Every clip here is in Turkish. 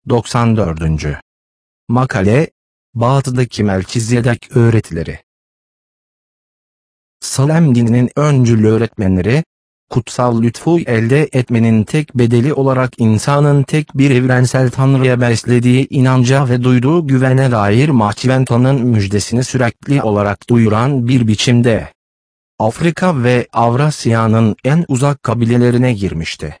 94. Makale, Batı'daki Melkizedek öğretileri. Salem dininin öncül öğretmenleri, kutsal lütfu elde etmenin tek bedeli olarak insanın tek bir evrensel Tanrı'ya beslediği inanca ve duyduğu güvene dair Mahçiventan'ın müjdesini sürekli olarak duyuran bir biçimde Afrika ve Avrasya'nın en uzak kabilelerine girmişti.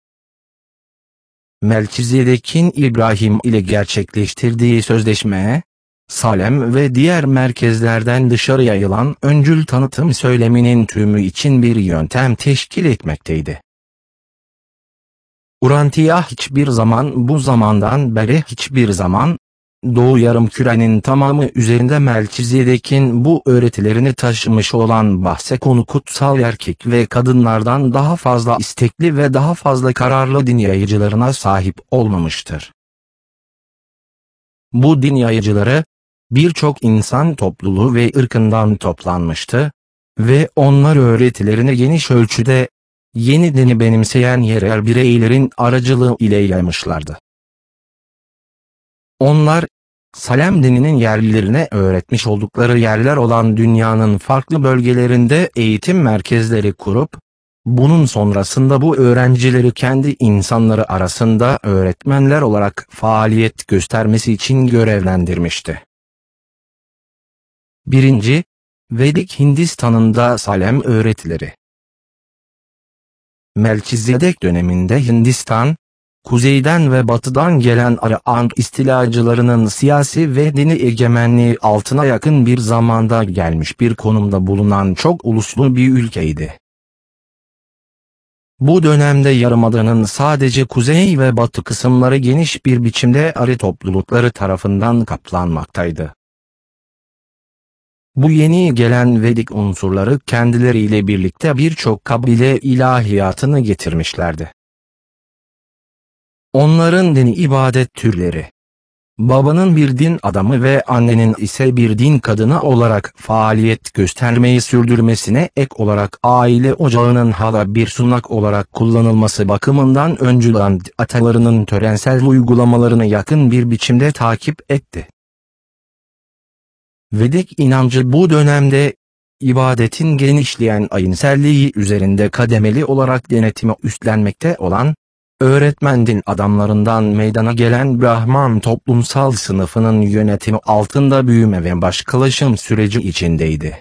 Melkizedek'in İbrahim ile gerçekleştirdiği sözleşme, Salem ve diğer merkezlerden dışarı yayılan öncül tanıtım söyleminin tümü için bir yöntem teşkil etmekteydi. Urantia hiçbir zaman bu zamandan beri hiçbir zaman, Doğu Yarımküre'nin tamamı üzerinde Melkizedek'in bu öğretilerini taşımış olan bahse konu kutsal erkek ve kadınlardan daha fazla istekli ve daha fazla kararlı din yayıcılarına sahip olmamıştır. Bu din yayıcıları, birçok insan topluluğu ve ırkından toplanmıştı ve onlar öğretilerini geniş ölçüde, yeni dini benimseyen yerel bireylerin aracılığı ile yaymışlardı. Onlar, Salem dininin yerlilerine öğretmiş oldukları yerler olan dünyanın farklı bölgelerinde eğitim merkezleri kurup, bunun sonrasında bu öğrencileri kendi insanları arasında öğretmenler olarak faaliyet göstermesi için görevlendirmişti. 1. Vedik Hindistan'ında Salem öğretileri. Melkizedek döneminde Hindistan, kuzeyden ve batıdan gelen Aryan istilacılarının siyasi ve dini egemenliği altına yakın bir zamanda gelmiş bir konumda bulunan çok uluslu bir ülkeydi. Bu dönemde yarımadanın sadece kuzey ve batı kısımları geniş bir biçimde Arı toplulukları tarafından kaplanmaktaydı. Bu yeni gelen Vedik unsurları kendileriyle birlikte birçok kabile ilahiyatını getirmişlerdi. Onların dini ibadet türleri, babanın bir din adamı ve annenin ise bir din kadını olarak faaliyet göstermeyi sürdürmesine ek olarak aile ocağının hala bir sunak olarak kullanılması bakımından öncül atalarının törensel uygulamalarını yakın bir biçimde takip etti. Vedik inancı bu dönemde, ibadetin genişleyen ayinselliği üzerinde kademeli olarak denetimi üstlenmekte olan, öğretmen din adamlarından meydana gelen Brahman toplumsal sınıfının yönetimi altında büyüme ve başkalaşım süreci içindeydi.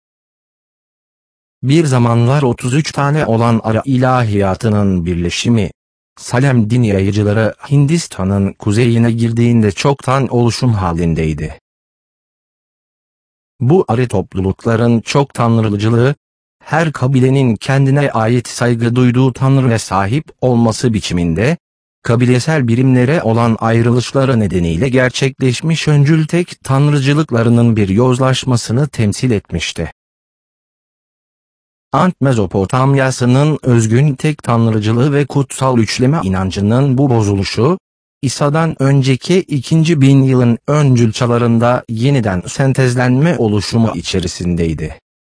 Bir zamanlar 33 tane olan Arı ilahiyatının birleşimi, Salem din yayıcıları Hindistan'ın kuzeyine girdiğinde çoktan oluşum halindeydi. Bu Arı toplulukların çok tanrıcılığı, her kabilenin kendine ait saygı duyduğu tanrıya sahip olması biçiminde, kabilesel birimlere olan ayrılışları nedeniyle gerçekleşmiş öncül tek tanrıcılıklarının bir yozlaşmasını temsil etmişti. Ant Mezopotamyası'nın özgün tek tanrıcılığı ve kutsal üçleme inancının bu bozuluşu, İsa'dan önceki 2000 yılın öncül çağlarında yeniden sentezlenme oluşumu içerisindeydi.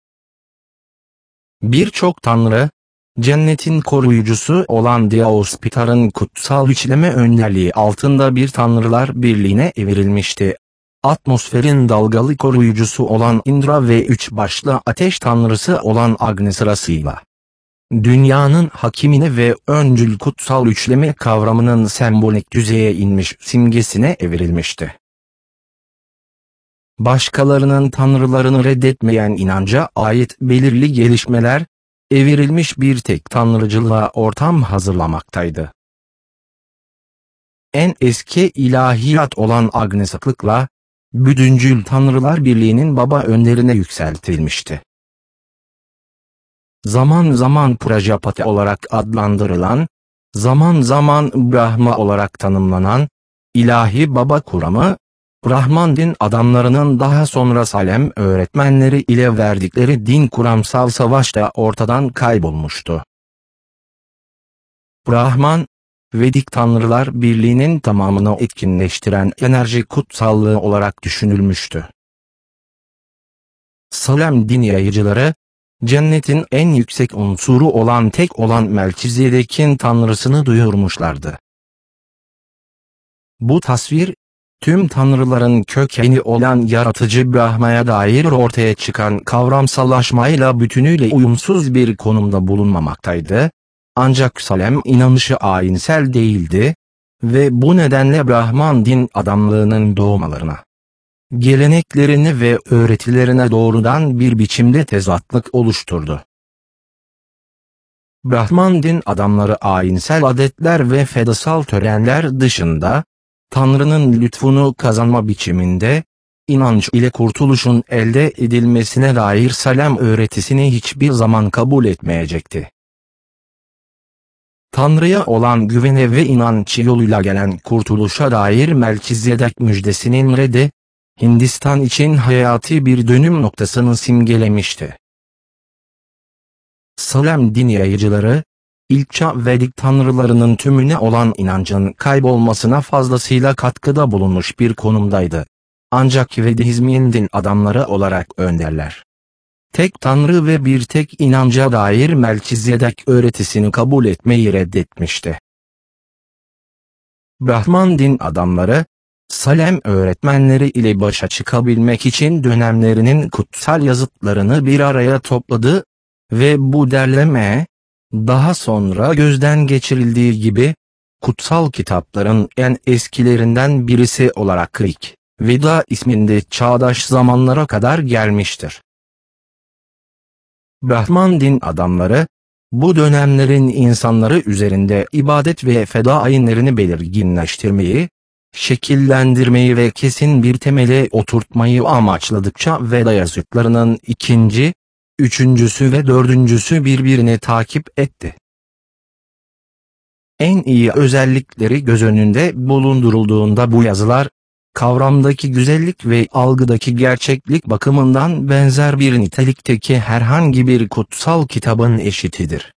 Birçok tanrı, cennetin koruyucusu olan Dyaus-Pitar'ın kutsal üçleme önderliği altında bir tanrılar birliğine evrilmişti. Atmosferin dalgalı koruyucusu olan Indra ve üç başlı ateş tanrısı olan Agni sırasıyla dünyanın hakimine ve öncül kutsal üçleme kavramının sembolik düzeye inmiş simgesine evrilmişti. Başkalarının tanrılarını reddetmeyen inanca ait belirli gelişmeler, evrilmiş bir tek tanrıcılığa ortam hazırlamaktaydı. En eski ilahiyat olan Agnesaklıkla, bütüncül Tanrılar Birliği'nin baba önderine yükseltilmişti. Zaman zaman Prajapati olarak adlandırılan, zaman zaman Brahma olarak tanımlanan, ilahi baba kuramı, Brahman din adamlarının daha sonra Salem öğretmenleri ile verdikleri din kuramsal savaşta ortadan kaybolmuştu. Brahman, Vedik Tanrılar Birliği'nin tamamını etkinleştiren enerji kutsallığı olarak düşünülmüştü. Salem din yayıcıları, cennetin en yüksek unsuru olan tek olan Melkizedek'in tanrısını duyurmuşlardı. Bu tasvir, tüm tanrıların kökeni olan yaratıcı Brahma'ya dair ortaya çıkan kavramsallaşmayla bütünüyle uyumsuz bir konumda bulunmamaktaydı. Ancak Salem inanışı ayinsel değildi ve bu nedenle Brahman din adamlığının doğmalarına, geleneklerine ve öğretilerine doğrudan bir biçimde tezatlık oluşturdu. Brahman din adamları ayinsel adetler ve fedasal törenler dışında, Tanrı'nın lütfunu kazanma biçiminde, inanç ile kurtuluşun elde edilmesine dair Salem öğretisini hiçbir zaman kabul etmeyecekti. Tanrı'ya olan güvene ve inanç yoluyla gelen kurtuluşa dair Melkizedek müjdesinin reddi, Hindistan için hayati bir dönüm noktasını simgelemişti. Salem din yayıcıları, ilk çağ Vedik tanrılarının tümüne olan inancın kaybolmasına fazlasıyla katkıda bulunmuş bir konumdaydı. Ancak Vedizmin din adamları olarak önderler, tek tanrı ve bir tek inanca dair Melkizedek öğretisini kabul etmeyi reddetmişti. Brahman din adamları, Salem öğretmenleri ile başa çıkabilmek için dönemlerinin kutsal yazıtlarını bir araya topladı ve bu derleme, daha sonra gözden geçirildiği gibi, kutsal kitapların en eskilerinden birisi olarak Rig Veda isminde çağdaş zamanlara kadar gelmiştir. Brahman din adamları, bu dönemlerin insanları üzerinde ibadet ve feda ayinlerini belirginleştirmeyi, şekillendirmeyi ve kesin bir temele oturtmayı amaçladıkça Veda yazıtlarının ikinci, üçüncüsü ve dördüncüsü birbirini takip etti. En iyi özellikleri göz önünde bulundurulduğunda bu yazılar, kavramdaki güzellik ve algıdaki gerçeklik bakımından benzer bir nitelikteki herhangi bir kutsal kitabın eşitidir.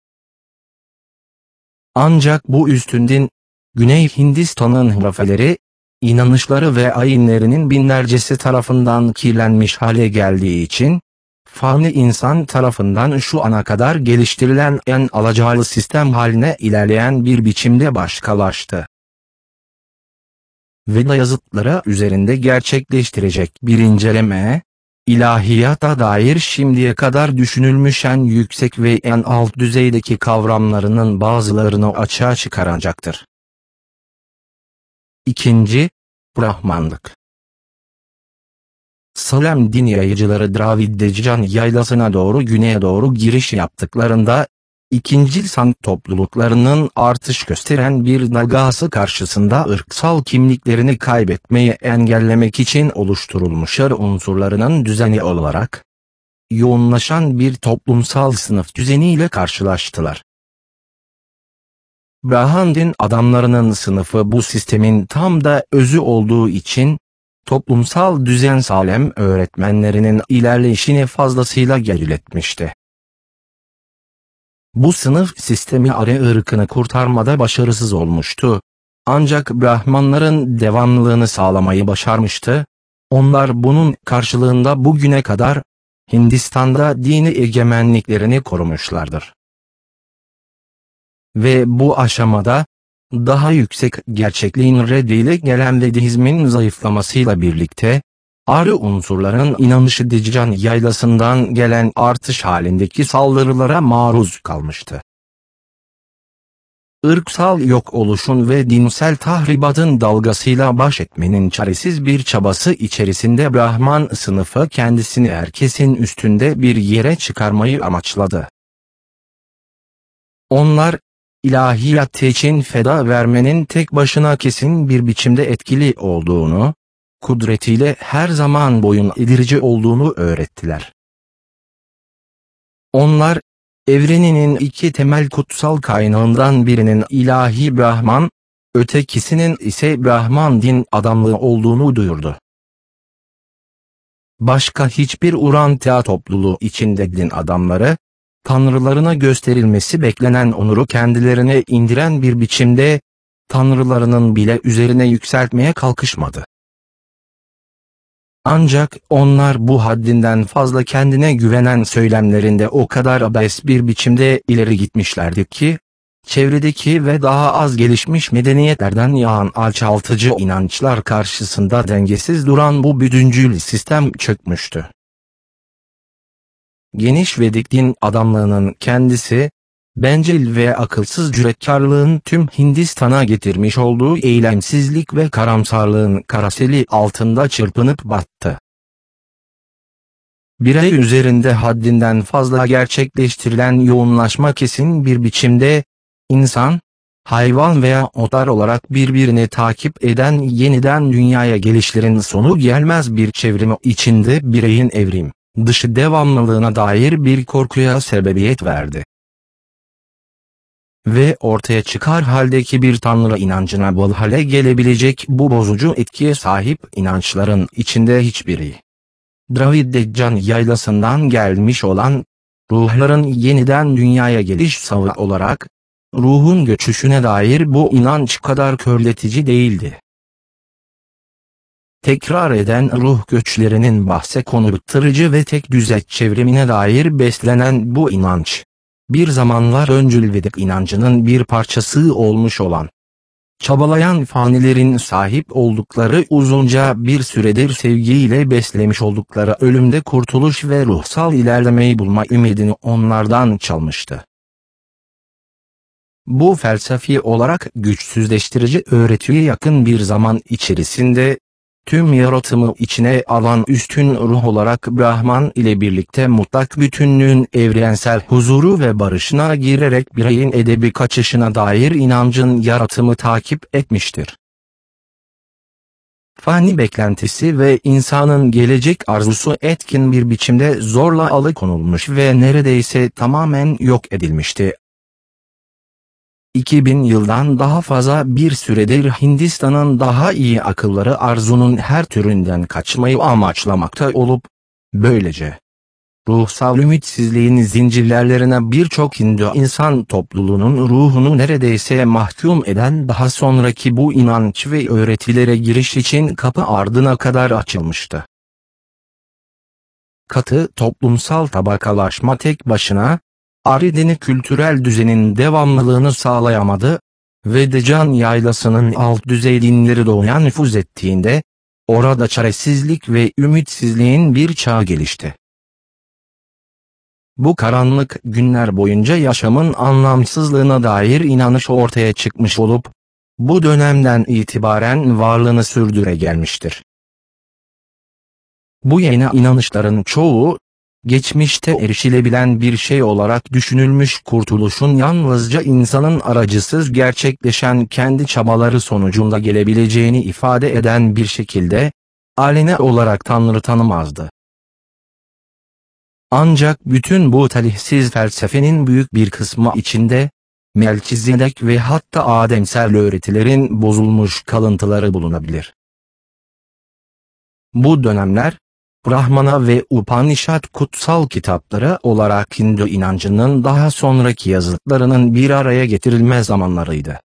Ancak bu üstündün, Güney Hindistan'ın hurafeleri, inanışları ve ayinlerinin binlercesi tarafından kirlenmiş hale geldiği için, fani insan tarafından şu ana kadar geliştirilen en alacağlı sistem haline ilerleyen bir biçimde başkalaştı. Veda yazıtları üzerinde gerçekleştirecek bir inceleme, ilahiyata dair şimdiye kadar düşünülmüş en yüksek ve en alt düzeydeki kavramlarının bazılarını açığa çıkaracaktır. İkinci, Brahmanlık. Salem din yayıcıları Dravidican yaylasına doğru güneye doğru giriş yaptıklarında, ikincil san topluluklarının artış gösteren bir dalgası karşısında ırksal kimliklerini kaybetmeyi engellemek için oluşturulmuş unsurlarının düzeni olarak, yoğunlaşan bir toplumsal sınıf düzeniyle karşılaştılar. Brahman din adamlarının sınıfı bu sistemin tam da özü olduğu için, toplumsal düzen Salem öğretmenlerinin ilerleyişini fazlasıyla geriletmişti. Bu sınıf sistemi Arya ırkını kurtarmada başarısız olmuştu. Ancak Brahmanların devamlılığını sağlamayı başarmıştı. Onlar bunun karşılığında bugüne kadar Hindistan'da dini egemenliklerini korumuşlardır. Ve bu aşamada, daha yüksek gerçekliğin reddiyle gelen Vedizmin zayıflamasıyla birlikte, Arya unsurların inanışı Diccan yaylasından gelen artış halindeki saldırılara maruz kalmıştı. Irksal yok oluşun ve dinsel tahribatın dalgasıyla baş etmenin çaresiz bir çabası içerisinde Brahman sınıfı kendisini herkesin üstünde bir yere çıkarmayı amaçladı. Onlar, ilahiyat için feda vermenin tek başına kesin bir biçimde etkili olduğunu, kudretiyle her zaman boyun eğdirici olduğunu öğrettiler. Onlar, evreninin iki temel kutsal kaynağından birinin ilahi Brahman, ötekisinin ise Brahman din adamlığı olduğunu duyurdu. Başka hiçbir Urantia topluluğu içinde din adamları, tanrılarına gösterilmesi beklenen onuru kendilerine indiren bir biçimde, tanrılarının bile üzerine yükseltmeye kalkışmadı. Ancak onlar bu haddinden fazla kendine güvenen söylemlerinde o kadar abes bir biçimde ileri gitmişlerdi ki, çevredeki ve daha az gelişmiş medeniyetlerden yağan alçaltıcı inançlar karşısında dengesiz duran bu bütüncül sistem çökmüştü. Geniş Vedik din adamlığının kendisi, bencil ve akılsız cüretkarlığın tüm Hindistan'a getirmiş olduğu eylemsizlik ve karamsarlığın karaseli altında çırpınıp battı. Birey üzerinde haddinden fazla gerçekleştirilen yoğunlaşma kesin bir biçimde, insan, hayvan veya otlar olarak birbirini takip eden yeniden dünyaya gelişlerin sonu gelmez bir çevrimi içinde bireyin evrim dışı devamlılığına dair bir korkuya sebebiyet verdi. Ve ortaya çıkar haldeki bir tanrı inancına bağlı hale gelebilecek bu bozucu etkiye sahip inançların içinde hiçbiri, Dravid Deccan yaylasından gelmiş olan, ruhların yeniden dünyaya geliş savı olarak, ruhun göçüşüne dair bu inanç kadar körletici değildi. Tekrar eden ruh göçlerinin bahse konu bıktırıcı ve tek düze çevrimine dair beslenen bu inanç, bir zamanlar öncül Vedik inancının bir parçası olmuş olan, çabalayan fanilerin sahip oldukları uzunca bir süredir sevgiyle beslemiş oldukları ölümde kurtuluş ve ruhsal ilerlemeyi bulma ümidini onlardan çalmıştı. Bu felsefi olarak güçsüzleştirici öğretiye yakın bir zaman içerisinde, tüm yaratımı içine alan üstün ruh olarak Brahman ile birlikte mutlak bütünlüğün evrensel huzuru ve barışına girerek bireyin edebi kaçışına dair inancın yaratımı takip etmiştir. Fani beklentisi ve insanın gelecek arzusu etkin bir biçimde zorla alıkonulmuş ve neredeyse tamamen yok edilmişti. 2000 yıldan daha fazla bir süredir Hindistan'ın daha iyi akılları arzunun her türünden kaçmayı amaçlamakta olup, böylece ruhsal ümitsizliğin zincirlerine birçok Hindu insan topluluğunun ruhunu neredeyse mahkum eden daha sonraki bu inanç ve öğretilere giriş için kapı ardına kadar açılmıştı. Katı toplumsal tabakalaşma tek başına, Aridini kültürel düzenin devamlılığını sağlayamadı ve Deccan yaylasının alt düzey dinleri doğuya nüfuz ettiğinde, orada çaresizlik ve ümitsizliğin bir çağı gelişti. Bu karanlık günler boyunca yaşamın anlamsızlığına dair inanış ortaya çıkmış olup, bu dönemden itibaren varlığını sürdüre gelmiştir. Bu yeni inanışların çoğu, geçmişte erişilebilen bir şey olarak düşünülmüş kurtuluşun yalnızca insanın aracısız gerçekleşen kendi çabaları sonucunda gelebileceğini ifade eden bir şekilde, alene olarak Tanrı tanımazdı. Ancak bütün bu talihsiz felsefenin büyük bir kısmı içinde, Melkizedek ve hatta Ademsel öğretilerin bozulmuş kalıntıları bulunabilir. Bu dönemler, Brahmana ve Upanishad kutsal kitapları olarak Hindu inancının daha sonraki yazıtlarının bir araya getirilme zamanlarıydı.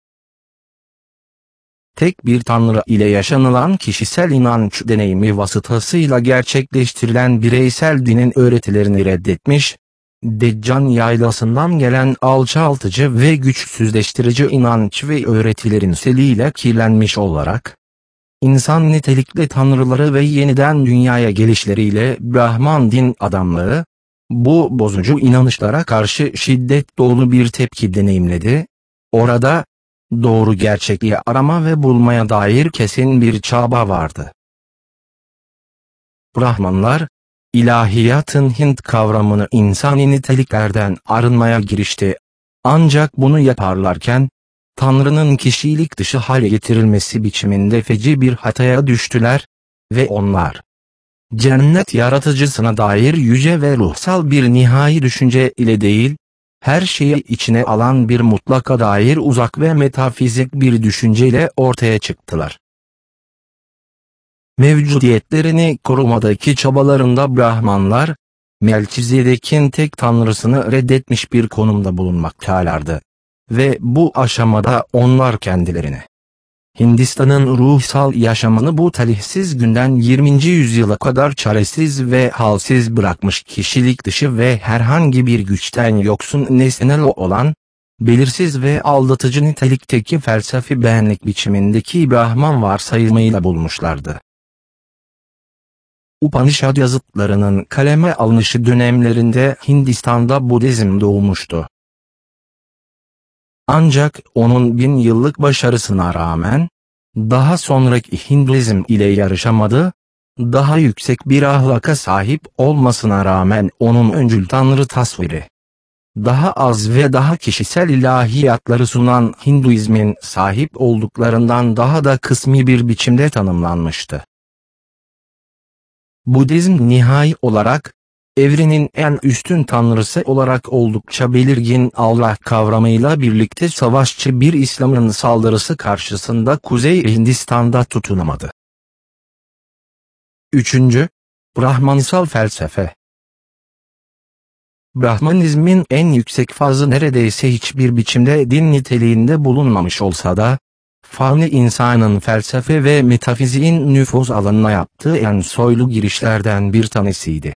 Tek bir tanrı ile yaşanılan kişisel inanç deneyimi vasıtasıyla gerçekleştirilen bireysel dinin öğretilerini reddetmiş, Deccan yaylasından gelen alçaltıcı ve güçsüzleştirici inanç ve öğretilerin seliyle kirlenmiş olarak, İnsan nitelikli tanrıları ve yeniden dünyaya gelişleriyle Brahman din adamları, bu bozucu inanışlara karşı şiddet dolu bir tepki deneyimledi, orada, doğru gerçekliği arama ve bulmaya dair kesin bir çaba vardı. Brahmanlar, ilahiyatın Hint kavramını insani niteliklerden arınmaya girişti, ancak bunu yaparlarken, Tanrı'nın kişilik dışı hale getirilmesi biçiminde feci bir hataya düştüler ve onlar, cennet yaratıcısına dair yüce ve ruhsal bir nihai düşünce ile değil, her şeyi içine alan bir mutlaka dair uzak ve metafizik bir düşünceyle ortaya çıktılar. Mevcudiyetlerini korumadaki çabalarında Brahmanlar, Melkizedek'in tek tanrısını reddetmiş bir konumda bulunmaktalardı. Ve bu aşamada onlar kendilerini, Hindistan'ın ruhsal yaşamını bu talihsiz günden 20. yüzyıla kadar çaresiz ve halsiz bırakmış kişilik dışı ve herhangi bir güçten yoksun nesnel olan, belirsiz ve aldatıcı nitelikteki felsefi benlik biçimindeki Brahman varsayımıyla bulmuşlardı. Upanishad yazıtlarının kaleme alınışı dönemlerinde Hindistan'da Budizm doğmuştu. Ancak onun 1000 yıllık başarısına rağmen, daha sonraki Hinduizm ile yarışamadı, daha yüksek bir ahlaka sahip olmasına rağmen onun öncül tanrı tasviri, daha az ve daha kişisel ilahiyatları sunan Hinduizmin sahip olduklarından daha da kısmi bir biçimde tanımlanmıştı. Budizm nihai olarak, evrenin en üstün tanrısı olarak oldukça belirgin Allah kavramıyla birlikte savaşçı bir İslam'ın saldırısı karşısında Kuzey Hindistan'da tutunamadı. 3. Brahmansal felsefe. Brahmanizmin en yüksek fazı neredeyse hiçbir biçimde din niteliğinde bulunmamış olsa da, fani insanın felsefe ve metafiziğin nüfuz alanına yaptığı en soylu girişlerden bir tanesiydi.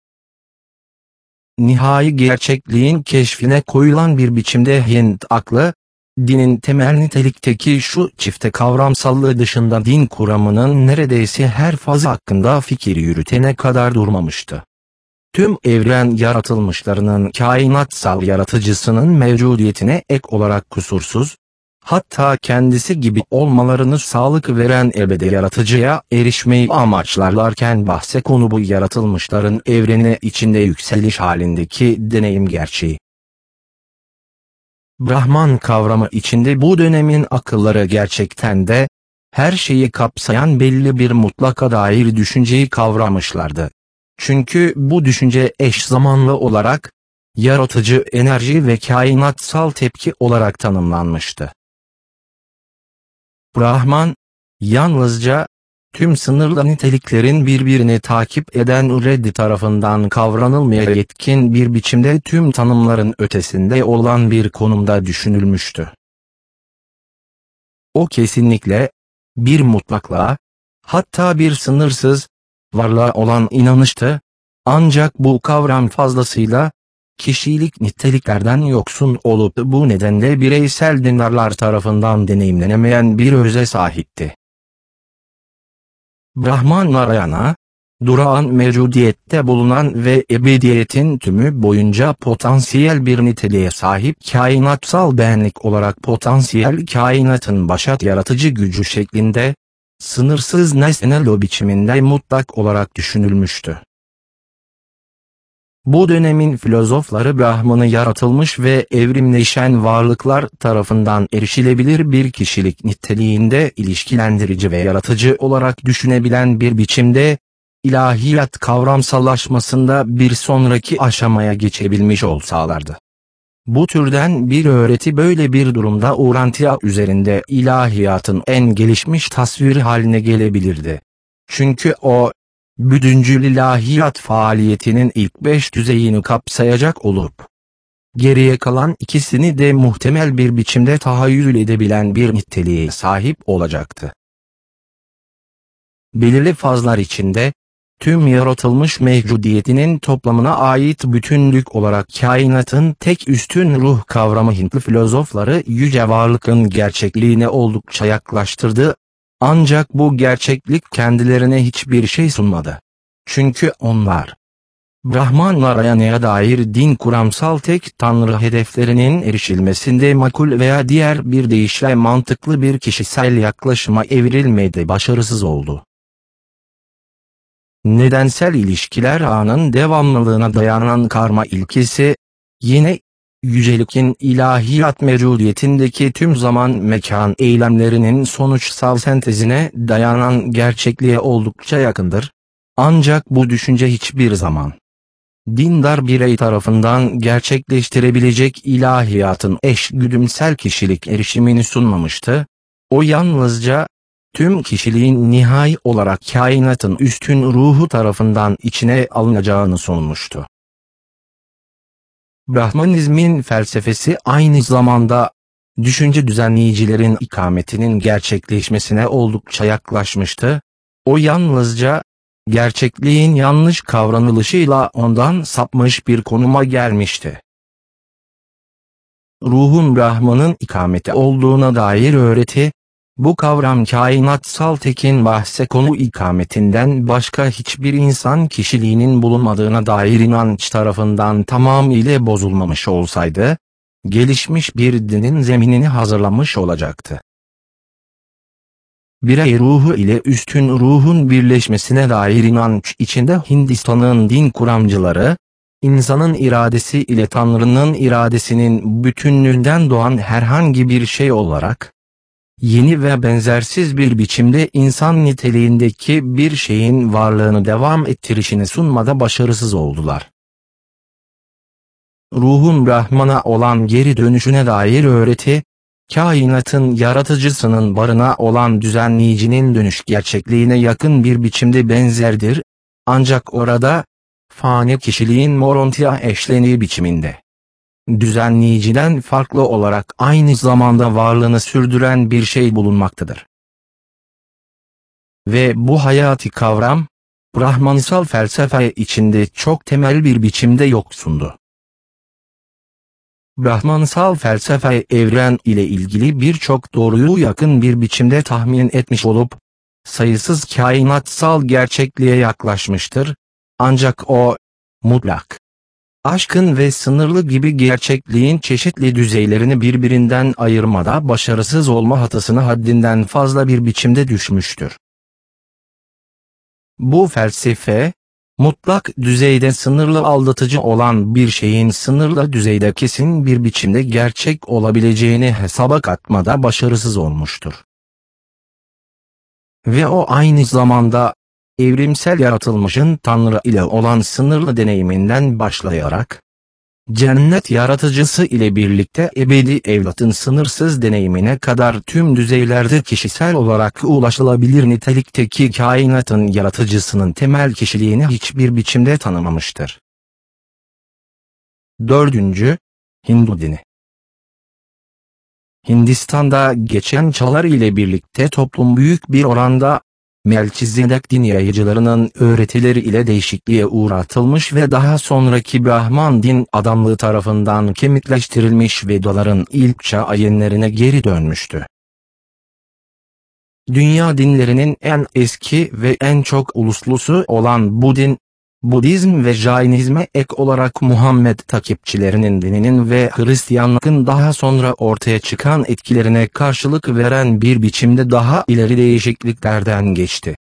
Nihai gerçekliğin keşfine koyulan bir biçimde Hint aklı, dinin temel nitelikteki şu çifte kavramsallığı dışında din kuramının neredeyse her fazı hakkında fikir yürütene kadar durmamıştı. Tüm evren yaratılmışlarının kainatsal yaratıcısının mevcudiyetine ek olarak kusursuz, hatta kendisi gibi olmalarını sağlık veren ebedi yaratıcıya erişmeyi amaçlarlarken bahse konu bu yaratılmışların evreni içinde yükseliş halindeki deneyim gerçeği. Brahman kavramı içinde bu dönemin akılları gerçekten de, her şeyi kapsayan belli bir mutlaka dair düşünceyi kavramışlardı. Çünkü bu düşünce eş zamanlı olarak, yaratıcı enerji ve kainatsal tepki olarak tanımlanmıştı. Brahman, yalnızca, tüm sınırlı niteliklerin birbirini takip eden reddi tarafından kavranılmaya yetkin bir biçimde tüm tanımların ötesinde olan bir konumda düşünülmüştü. O kesinlikle, bir mutlaklığa, hatta bir sınırsız, varlığa olan inanıştı, ancak bu kavram fazlasıyla, kişilik niteliklerden yoksun olup bu nedenle bireysel dindarlar tarafından deneyimlenemeyen bir öze sahipti. Brahman Narayana, durağan mevcudiyette bulunan ve ebediyetin tümü boyunca potansiyel bir niteliğe sahip kainatsal benlik olarak potansiyel kainatın başat yaratıcı gücü şeklinde, sınırsız nesnel o biçiminde mutlak olarak düşünülmüştü. Bu dönemin filozofları Brahman'ı yaratılmış ve evrimleşen varlıklar tarafından erişilebilir bir kişilik niteliğinde ilişkilendirici ve yaratıcı olarak düşünebilen bir biçimde, ilahiyat kavramsallaşmasında bir sonraki aşamaya geçebilmiş olsalardı. Bu türden bir öğreti böyle bir durumda uğrantıya üzerinde ilahiyatın en gelişmiş tasviri haline gelebilirdi. Çünkü o, bütüncül ilahiyat faaliyetinin ilk 5 düzeyini kapsayacak olup, geriye kalan ikisini de muhtemel bir biçimde tahayyül edebilen bir niteliğe sahip olacaktı. Belirli fazlar içinde, tüm yaratılmış mevcudiyetinin toplamına ait bütünlük olarak kainatın tek üstün ruh kavramı Hintli filozofları yüce varlığın gerçekliğine oldukça yaklaştırdı, ancak bu gerçeklik kendilerine hiçbir şey sunmadı. Çünkü onlar, Brahman Narayana'ya dair din kuramsal tek tanrı hedeflerinin erişilmesinde makul veya diğer bir deyişle mantıklı bir kişisel yaklaşıma evrilmede başarısız oldu. Nedensel ilişkiler ağının devamlılığına dayanan karma ilkesi, yine, yücelikin ilahiyat mevcudiyetindeki tüm zaman mekan eylemlerinin sonuçsal sentezine dayanan gerçekliğe oldukça yakındır, ancak bu düşünce hiçbir zaman, dindar birey tarafından gerçekleştirebilecek ilahiyatın eşgüdümsel kişilik erişimini sunmamıştı, o yalnızca, tüm kişiliğin nihai olarak kainatın üstün ruhu tarafından içine alınacağını sunmuştu. Brahmanizmin felsefesi aynı zamanda, düşünce düzenleyicilerin ikametinin gerçekleşmesine oldukça yaklaşmıştı, o yalnızca, gerçekliğin yanlış kavranılışıyla ondan sapmış bir konuma gelmişti. ruhun Brahman'ın ikameti olduğuna dair öğreti, bu kavram kainatsal tekin bahse konu ikametinden başka hiçbir insan kişiliğinin bulunmadığına dair inanç tarafından tamamıyla bozulmamış olsaydı, gelişmiş bir dinin zeminini hazırlamış olacaktı. Birey ruhu ile üstün ruhun birleşmesine dair inanç içinde Hindistan'ın din kuramcıları, insanın iradesi ile Tanrı'nın iradesinin bütünlüğünden doğan herhangi bir şey olarak, yeni ve benzersiz bir biçimde insan niteliğindeki bir şeyin varlığını devam ettirişini sunmada başarısız oldular. Ruhun Brahman'a olan geri dönüşüne dair öğreti, kainatın yaratıcısının barına olan düzenleyicinin dönüş gerçekliğine yakın bir biçimde benzerdir, ancak orada, fani kişiliğin morontia eşleniği biçiminde, düzenleyiciden farklı olarak aynı zamanda varlığını sürdüren bir şey bulunmaktadır. Ve bu hayati kavram, Brahmansal felsefe içinde çok temel bir biçimde yoksundu. Brahmansal felsefe evren ile ilgili birçok doğruyu yakın bir biçimde tahmin etmiş olup, sayısız kainatsal gerçekliğe yaklaşmıştır, ancak o, mutlak, aşkın ve sınırlı gibi gerçekliğin çeşitli düzeylerini birbirinden ayırmada başarısız olma hatasına haddinden fazla bir biçimde düşmüştür. Bu felsefe, mutlak düzeyde sınırlı aldatıcı olan bir şeyin sınırlı düzeyde kesin bir biçimde gerçek olabileceğini hesaba katmada başarısız olmuştur. Ve o aynı zamanda, evrimsel yaratılmışın Tanrı ile olan sınırlı deneyiminden başlayarak, cennet yaratıcısı ile birlikte ebedi evlatın sınırsız deneyimine kadar tüm düzeylerde kişisel olarak ulaşılabilir nitelikteki kainatın yaratıcısının temel kişiliğini hiçbir biçimde tanımamıştır. 4. Hindu dini. Hindistan'da geçen çağlar ile birlikte toplum büyük bir oranda, Melkizedek din yayıcılarının öğretileri ile değişikliğe uğratılmış ve daha sonraki Brahman din adamlığı tarafından kemikleştirilmiş Vedaların ilk çağ ayinlerine geri dönmüştü. Dünya dinlerinin en eski ve en çok uluslusu olan bu din, Budizm ve Jainizme ek olarak Muhammed takipçilerinin dininin ve Hristiyanlığın daha sonra ortaya çıkan etkilerine karşılık veren bir biçimde daha ileri değişikliklerden geçti.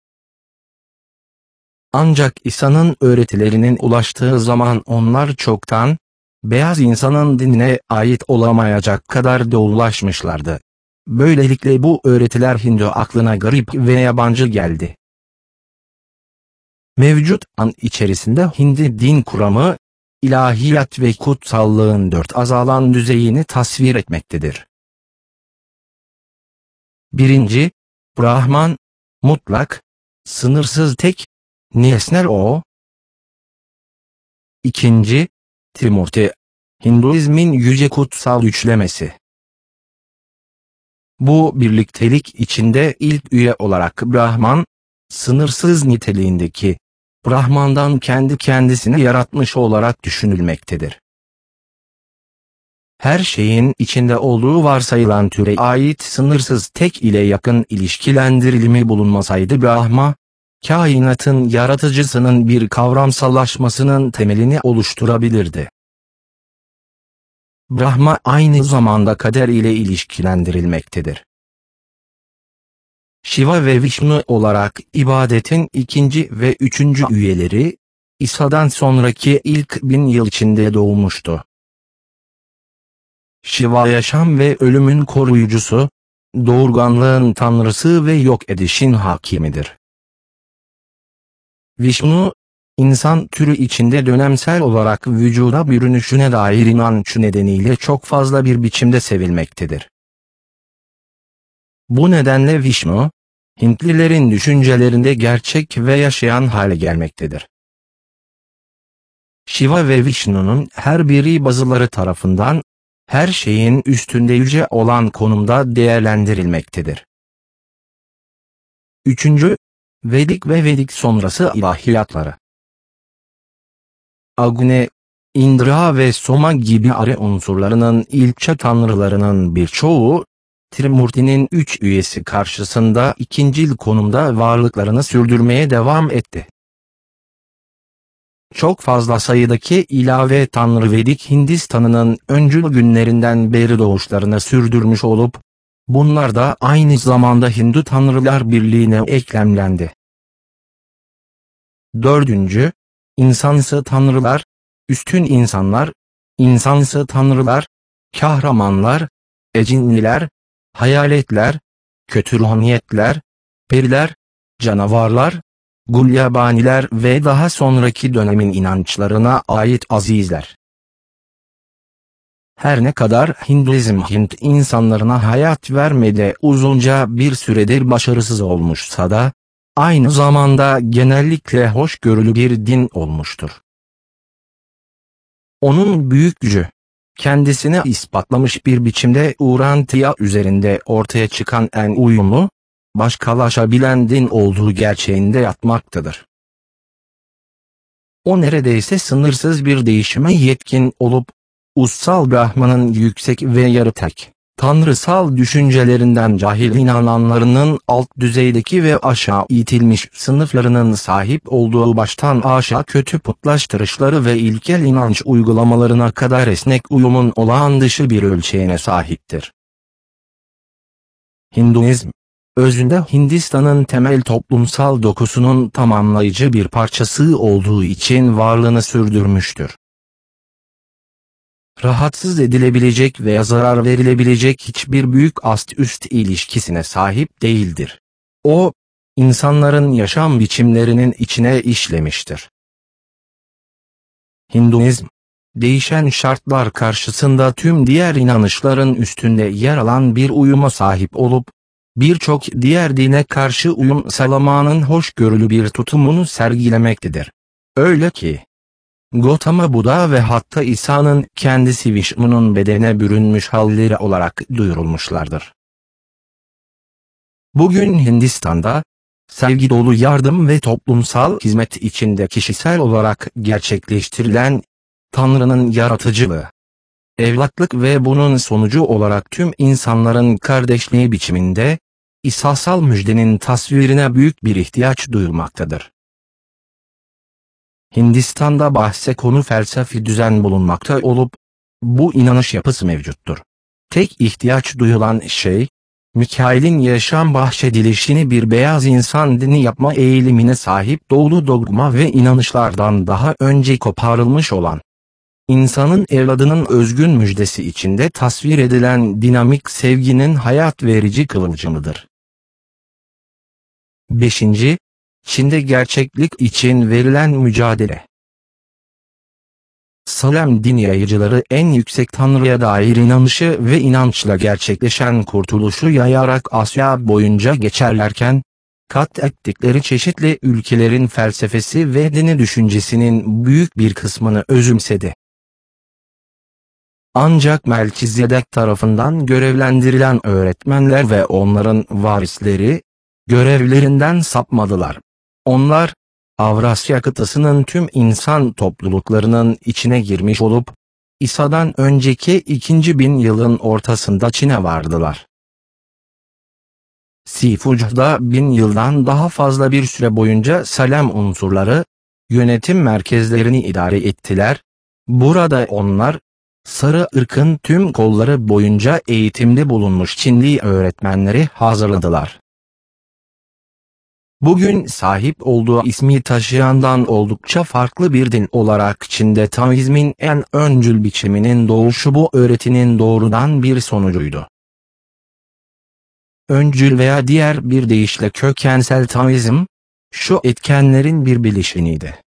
Ancak İsa'nın öğretilerinin ulaştığı zaman onlar çoktan, beyaz insanın dinine ait olamayacak kadar doğulaşmışlardı. Böylelikle bu öğretiler Hindu aklına garip ve yabancı geldi. Mevcut an içerisinde Hindi din kuramı, ilahiyat ve kutsallığın 4 azalan düzeyini tasvir etmektedir. 1. Brahman, mutlak, sınırsız tek, nesnel o. 2. Trimurti, Hinduizmin yüce kutsal üçlemesi. Bu birliktelik içinde ilk üye olarak Brahman, sınırsız niteliğindeki, Brahman'dan kendi kendisini yaratmış olarak düşünülmektedir. Her şeyin içinde olduğu varsayılan türe ait sınırsız tek ile yakın ilişkilendirilimi bulunmasaydı Brahma, kainatın yaratıcısının bir kavramsallaşmasının temelini oluşturabilirdi. Brahma aynı zamanda kader ile ilişkilendirilmektedir. Shiva ve Vishnu olarak ibadetin 2. ve 3. üyeleri, İsa'dan sonraki ilk 1000 yıl içinde doğmuştu. Shiva yaşam ve ölümün koruyucusu, doğurganlığın tanrısı ve yok edişin hakimidir. Vishnu, insan türü içinde dönemsel olarak vücuda bürünüşüne dair inanç nedeniyle çok fazla bir biçimde sevilmektedir. Bu nedenle Vishnu, Hintlilerin düşüncelerinde gerçek ve yaşayan hale gelmektedir. Shiva ve Vishnu'nun her biri bazıları tarafından, her şeyin üstünde yüce olan konumda değerlendirilmektedir. 3. Vedik ve Vedik sonrası ilahiyatları. Agni, Indra ve Soma gibi Arya unsurlarının ilçe tanrılarının birçoğu, Trimurti'nin 3 üyesi karşısında ikincil konumda varlıklarını sürdürmeye devam etti. Çok fazla sayıdaki ilave tanrı Vedik Hindistan'ının öncül günlerinden beri doğuşlarını sürdürmüş olup, bunlar da aynı zamanda Hindu Tanrılar Birliği'ne eklemlendi. 4. İnsansı tanrılar, üstün insanlar, insansı tanrılar, kahramanlar, ecinliler, hayaletler, kötü ruhaniyetler, periler, canavarlar, gulyabaniler ve daha sonraki dönemin inançlarına ait azizler. Her ne kadar Hinduizm Hint insanlarına hayat vermede uzunca bir süredir başarısız olmuşsa da, aynı zamanda genellikle hoşgörülü bir din olmuştur. Onun büyük gücü, kendisini ispatlamış bir biçimde Urantia üzerinde ortaya çıkan en uyumlu, başkalaşabilen din olduğu gerçeğinde yatmaktadır. O neredeyse sınırsız bir değişime yetkin olup, Ussal Brahman'ın yüksek ve yarı tek, tanrısal düşüncelerinden cahil inananlarının alt düzeydeki ve aşağı itilmiş sınıflarının sahip olduğu baştan aşağı kötü putlaştırışları ve ilkel inanç uygulamalarına kadar esnek uyumun olağan dışı bir ölçeğine sahiptir. Hinduizm, özünde Hindistan'ın temel toplumsal dokusunun tamamlayıcı bir parçası olduğu için varlığını sürdürmüştür. Rahatsız edilebilecek veya zarar verilebilecek hiçbir büyük ast-üst ilişkisine sahip değildir. O, insanların yaşam biçimlerinin içine işlemiştir. Hinduizm, değişen şartlar karşısında tüm diğer inanışların üstünde yer alan bir uyuma sahip olup, birçok diğer dine karşı uyum sağlamanın hoşgörülü bir tutumunu sergilemektedir. Öyle ki, Gautama Buddha ve hatta İsa'nın kendisi Vishnu'nun bedene bürünmüş halleri olarak duyurulmuşlardır. Bugün Hindistan'da, sevgi dolu yardım ve toplumsal hizmet içinde kişisel olarak gerçekleştirilen, Tanrı'nın yaratıcılığı, evlatlık ve bunun sonucu olarak tüm insanların kardeşliği biçiminde, İsa'sal müjdenin tasvirine büyük bir ihtiyaç duyulmaktadır. Hindistan'da bahse konu felsefi düzen bulunmakta olup, bu inanış yapısı mevcuttur. Tek ihtiyaç duyulan şey, Mikail'in yaşam bahşedilişini bir beyaz insan dini yapma eğilimine sahip doğulu dogma ve inanışlardan daha önce koparılmış olan, insanın evladının özgün müjdesi içinde tasvir edilen dinamik sevginin hayat verici kıvılcımıdır. 5. Çin'de gerçeklik için verilen mücadele. Salem din yayıcıları en yüksek Tanrı'ya dair inanışı ve inançla gerçekleşen kurtuluşu yayarak Asya boyunca geçerlerken, kat ettikleri çeşitli ülkelerin felsefesi ve dini düşüncesinin büyük bir kısmını özümsedi. Ancak Melkizedek tarafından görevlendirilen öğretmenler ve onların varisleri, görevlerinden sapmadılar. Onlar, Avrasya kıtasının tüm insan topluluklarının içine girmiş olup, İsa'dan önceki 2000 yılın ortasında Çin'e vardılar. Sifuc'da 1000 yıldan daha fazla bir süre boyunca Salem unsurları, yönetim merkezlerini idare ettiler, burada onlar, sarı ırkın tüm kolları boyunca eğitimde bulunmuş Çinli öğretmenleri hazırladılar. Bugün sahip olduğu ismi taşıyandan oldukça farklı bir din olarak Çin'de Taoizmin en öncül biçiminin doğuşu bu öğretinin doğrudan bir sonucuydu. Öncül veya diğer bir deyişle kökensel Taoizm, şu etkenlerin bir bileşeniydi.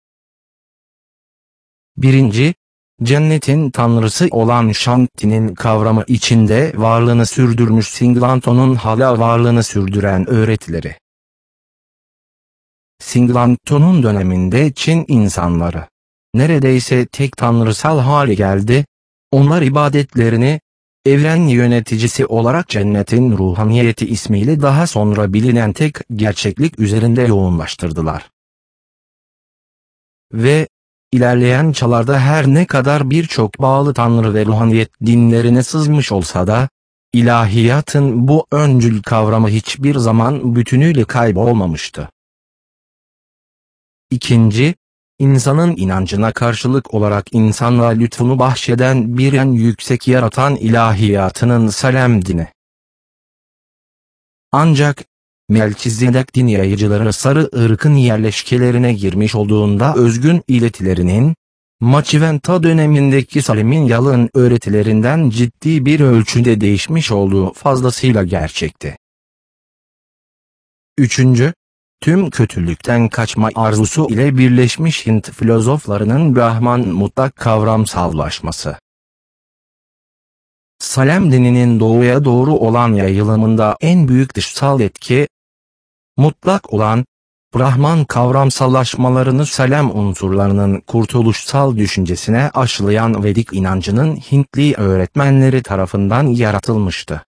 1. Cennetin tanrısı olan Shanti'nin kavramı içinde varlığını sürdürmüş Singlanton'un hala varlığını sürdüren öğretileri. Singlanton'un döneminde Çin insanları, neredeyse tek tanrısal hale geldi, onlar ibadetlerini, evren yöneticisi olarak cennetin ruhaniyeti ismiyle daha sonra bilinen tek gerçeklik üzerinde yoğunlaştırdılar. Ve, İlerleyen çağlarda her ne kadar birçok bağlı tanrı ve ruhaniyet dinlerine sızmış olsa da, ilahiyatın bu öncül kavramı hiçbir zaman bütünüyle kaybolmamıştı. İkinci, insanın inancına karşılık olarak insanlığa lütfunu bahşeden bir en yüksek yaratan ilahiyatının Salem dini. Ancak, Melkizedek din yayıcıları sarı ırkın yerleşkelerine girmiş olduğunda özgün iletilerinin, Maçiventa dönemindeki Salem'in yalın öğretilerinden ciddi bir ölçüde değişmiş olduğu fazlasıyla gerçekti. Üçüncü, tüm kötülükten kaçma arzusu ile birleşmiş Hint filozoflarının Brahman mutlak kavramsallaşması. Salem dininin doğuya doğru olan yayılımında en büyük dışsal etki, mutlak olan, Brahman kavramsallaşmalarını Salem unsurlarının kurtuluşsal düşüncesine aşılayan Vedik inancının Hintli öğretmenleri tarafından yaratılmıştı.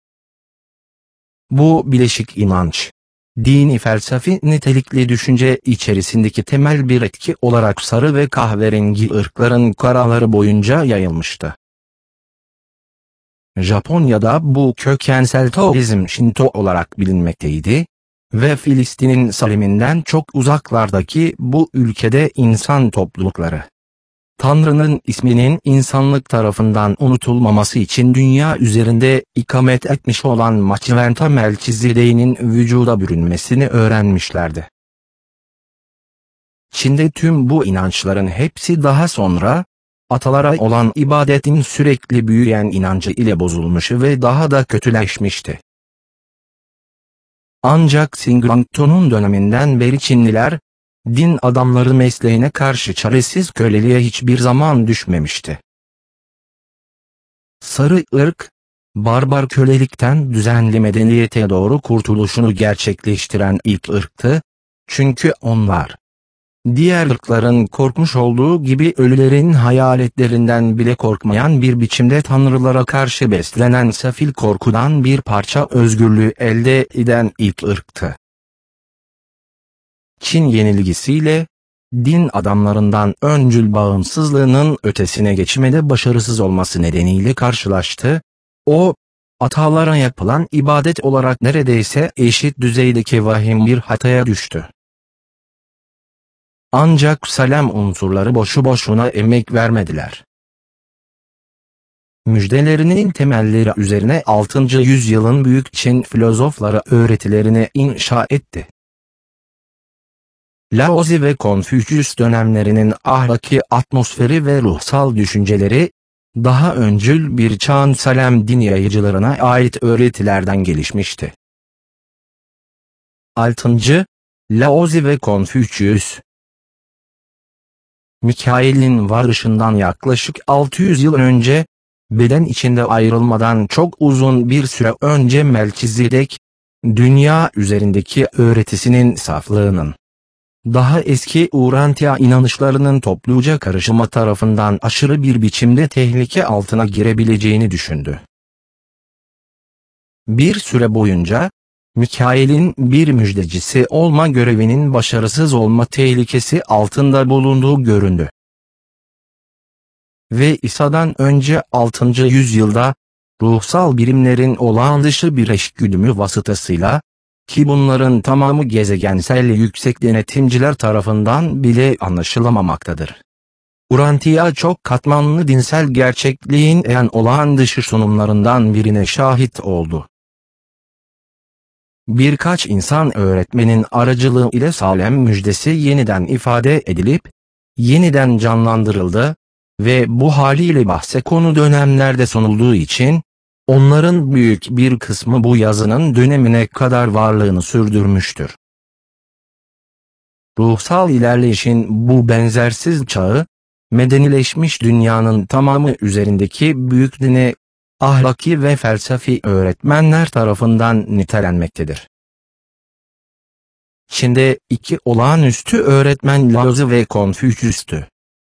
Bu bileşik inanç, dini felsefi nitelikli düşünce içerisindeki temel bir etki olarak sarı ve kahverengi ırkların karaları boyunca yayılmıştı. Japonya'da bu kökensel Taoizm Şinto olarak bilinmekteydi ve Filistin'in Salem'inden çok uzaklardaki bu ülkede insan toplulukları, Tanrı'nın isminin insanlık tarafından unutulmaması için dünya üzerinde ikamet etmiş olan Maçiventa Melkizedek'in vücuda bürünmesini öğrenmişlerdi. Çin'de tüm bu inançların hepsi daha sonra, atalara olan ibadetin sürekli büyüyen inancı ile bozulmuş ve daha da kötüleşmişti. Ancak Singangton'un döneminden beri Çinliler, din adamları mesleğine karşı çaresiz köleliğe hiçbir zaman düşmemişti. Sarı ırk, barbar kölelikten düzenli medeniyete doğru kurtuluşunu gerçekleştiren ilk ırktı, çünkü onlar, diğer ırkların korkmuş olduğu gibi ölülerin hayaletlerinden bile korkmayan bir biçimde tanrılara karşı beslenen sefil korkudan bir parça özgürlüğü elde eden ilk ırktı. Çin yenilgisiyle, din adamlarından öncül bağımsızlığının ötesine geçmede başarısız olması nedeniyle karşılaştı, o, atalara yapılan ibadet olarak neredeyse eşit düzeydeki vahim bir hataya düştü. Ancak Salem unsurları boşu boşuna emek vermediler. Müjdelerinin temelleri üzerine 6. yüzyılın büyük Çin filozofları öğretilerini inşa etti. Laozi ve Konfüçyüs dönemlerinin ahlaki atmosferi ve ruhsal düşünceleri, daha öncül bir çağın Salem din yayıcılarına ait öğretilerden gelişmişti. 6. Laozi ve Konfüçyüs Mikail'in varışından yaklaşık 600 yıl önce, beden içinde ayrılmadan çok uzun bir süre önce Melkizedek, dünya üzerindeki öğretisinin saflığının, daha eski Urantia inanışlarının topluca karışımı tarafından aşırı bir biçimde tehlike altına girebileceğini düşündü. Bir süre boyunca, Mikail'in bir müjdecisi olma görevinin başarısız olma tehlikesi altında bulunduğu göründü. Ve İsa'dan önce 6. yüzyılda, ruhsal birimlerin olağan dışı bir eşgüdümü vasıtasıyla, ki bunların tamamı gezegensel yüksek denetimciler tarafından bile anlaşılamamaktadır. Urantia çok katmanlı dinsel gerçekliğin en olağan dışı sunumlarından birine şahit oldu. Birkaç insan öğretmenin aracılığı ile Salem müjdesi yeniden ifade edilip, yeniden canlandırıldı ve bu haliyle bahse konu dönemlerde sunulduğu için, onların büyük bir kısmı bu yazının dönemine kadar varlığını sürdürmüştür. Ruhsal ilerleyişin bu benzersiz çağı, medenileşmiş dünyanın tamamı üzerindeki büyük dine, ahlaki ve felsefi öğretmenler tarafından nitelenmektedir. Çin'de iki olağanüstü öğretmen Laozi ve Konfüçyüs'tü.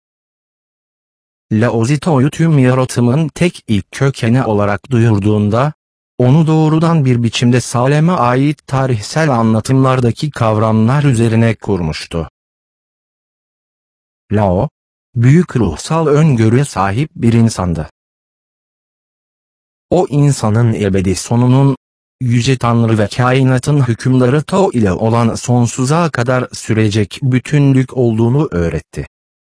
Laozi Tao'yu tüm yaratımın tek ilk kökeni olarak duyurduğunda, onu doğrudan bir biçimde Salem'e ait tarihsel anlatımlardaki kavramlar üzerine kurmuştu. Lao, büyük ruhsal öngörüye sahip bir insandı. O insanın ebedi sonunun, Yüce Tanrı ve kainatın hükümdarı Tao ile olan sonsuza kadar sürecek bütünlük olduğunu öğretti.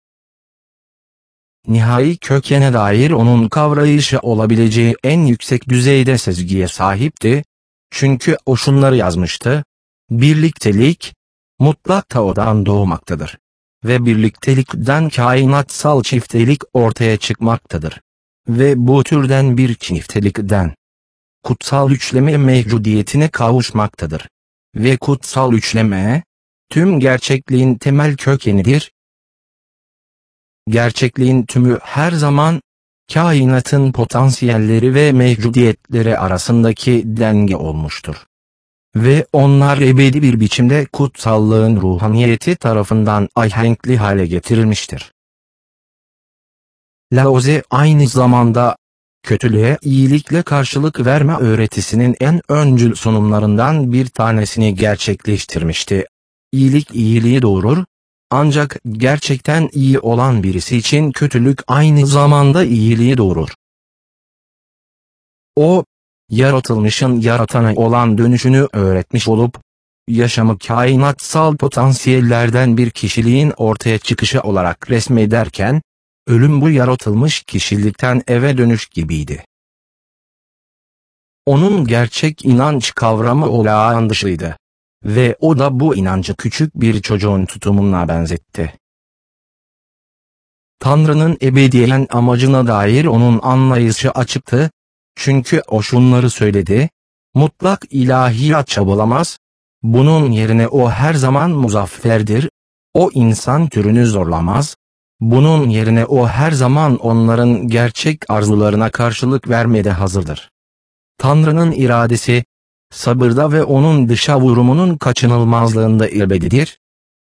Nihai kökene dair onun kavrayışı olabileceği en yüksek düzeyde sezgiye sahipti, çünkü o şunları yazmıştı: birliktelik, mutlak Tao'dan doğmaktadır ve birliktelikten kainatsal çiftelik ortaya çıkmaktadır ve bu türden bir çiftelikten kutsal üçleme mevcudiyetine kavuşmaktadır ve kutsal üçleme, tüm gerçekliğin temel kökenidir. Gerçekliğin tümü her zaman, kainatın potansiyelleri ve mevcudiyetleri arasındaki denge olmuştur. Ve onlar ebedi bir biçimde kutsallığın ruhaniyeti tarafından ahenkli hale getirilmiştir. Lao Tse aynı zamanda, kötülüğe iyilikle karşılık verme öğretisinin en öncül sunumlarından bir tanesini gerçekleştirmişti. İyilik iyiliği doğurur, ancak gerçekten iyi olan birisi için kötülük aynı zamanda iyiliği doğurur. O, yaratılmışın yaratana olan dönüşünü öğretmiş olup, yaşamı kainatsal potansiyellerden bir kişiliğin ortaya çıkışı olarak resmederken, ölüm bu yaratılmış kişilikten eve dönüş gibiydi. Onun gerçek inanç kavramı olağan dışıydı. Ve o da bu inancı küçük bir çocuğun tutumuna benzetti. Tanrı'nın ebediyen amacına dair onun anlayışı açıktı, çünkü o şunları söyledi: mutlak ilahiyat çabalamaz, bunun yerine o her zaman muzafferdir, o insan türünü zorlamaz, bunun yerine o her zaman onların gerçek arzularına karşılık vermede hazırdır. Tanrı'nın iradesi, sabırda ve onun dışa vurumunun kaçınılmazlığında ebedidir.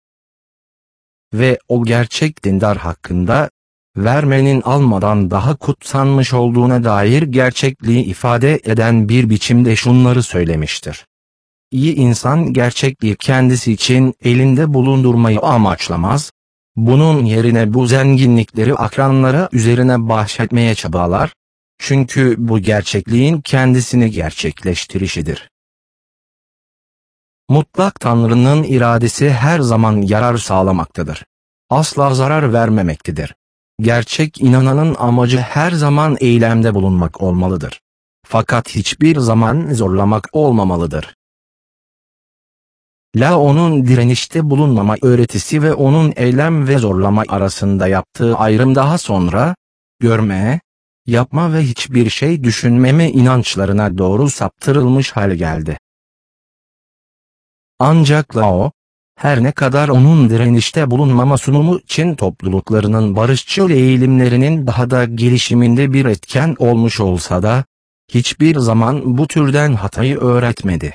Ve o gerçek dindar hakkında, vermenin almadan daha kutsanmış olduğuna dair gerçekliği ifade eden bir biçimde şunları söylemiştir: İyi insan gerçekliği kendisi için elinde bulundurmayı amaçlamaz, bunun yerine bu zenginlikleri akranlara üzerine bahşetmeye çabalar, çünkü bu gerçekliğin kendisini gerçekleştirişidir. Mutlak Tanrı'nın iradesi her zaman yarar sağlamaktadır. Asla zarar vermemektedir. Gerçek inananın amacı her zaman eylemde bulunmak olmalıdır. Fakat hiçbir zaman zorlamak olmamalıdır. Lao'nun direnişte bulunmama öğretisi ve onun eylem ve zorlama arasında yaptığı ayrım daha sonra, görme, yapma ve hiçbir şey düşünmeme inançlarına doğru saptırılmış hale geldi. Ancak Lao, her ne kadar onun direnişte bulunmama sunumu Çin topluluklarının barışçıl eğilimlerinin daha da gelişiminde bir etken olmuş olsa da, hiçbir zaman bu türden hatayı öğretmedi.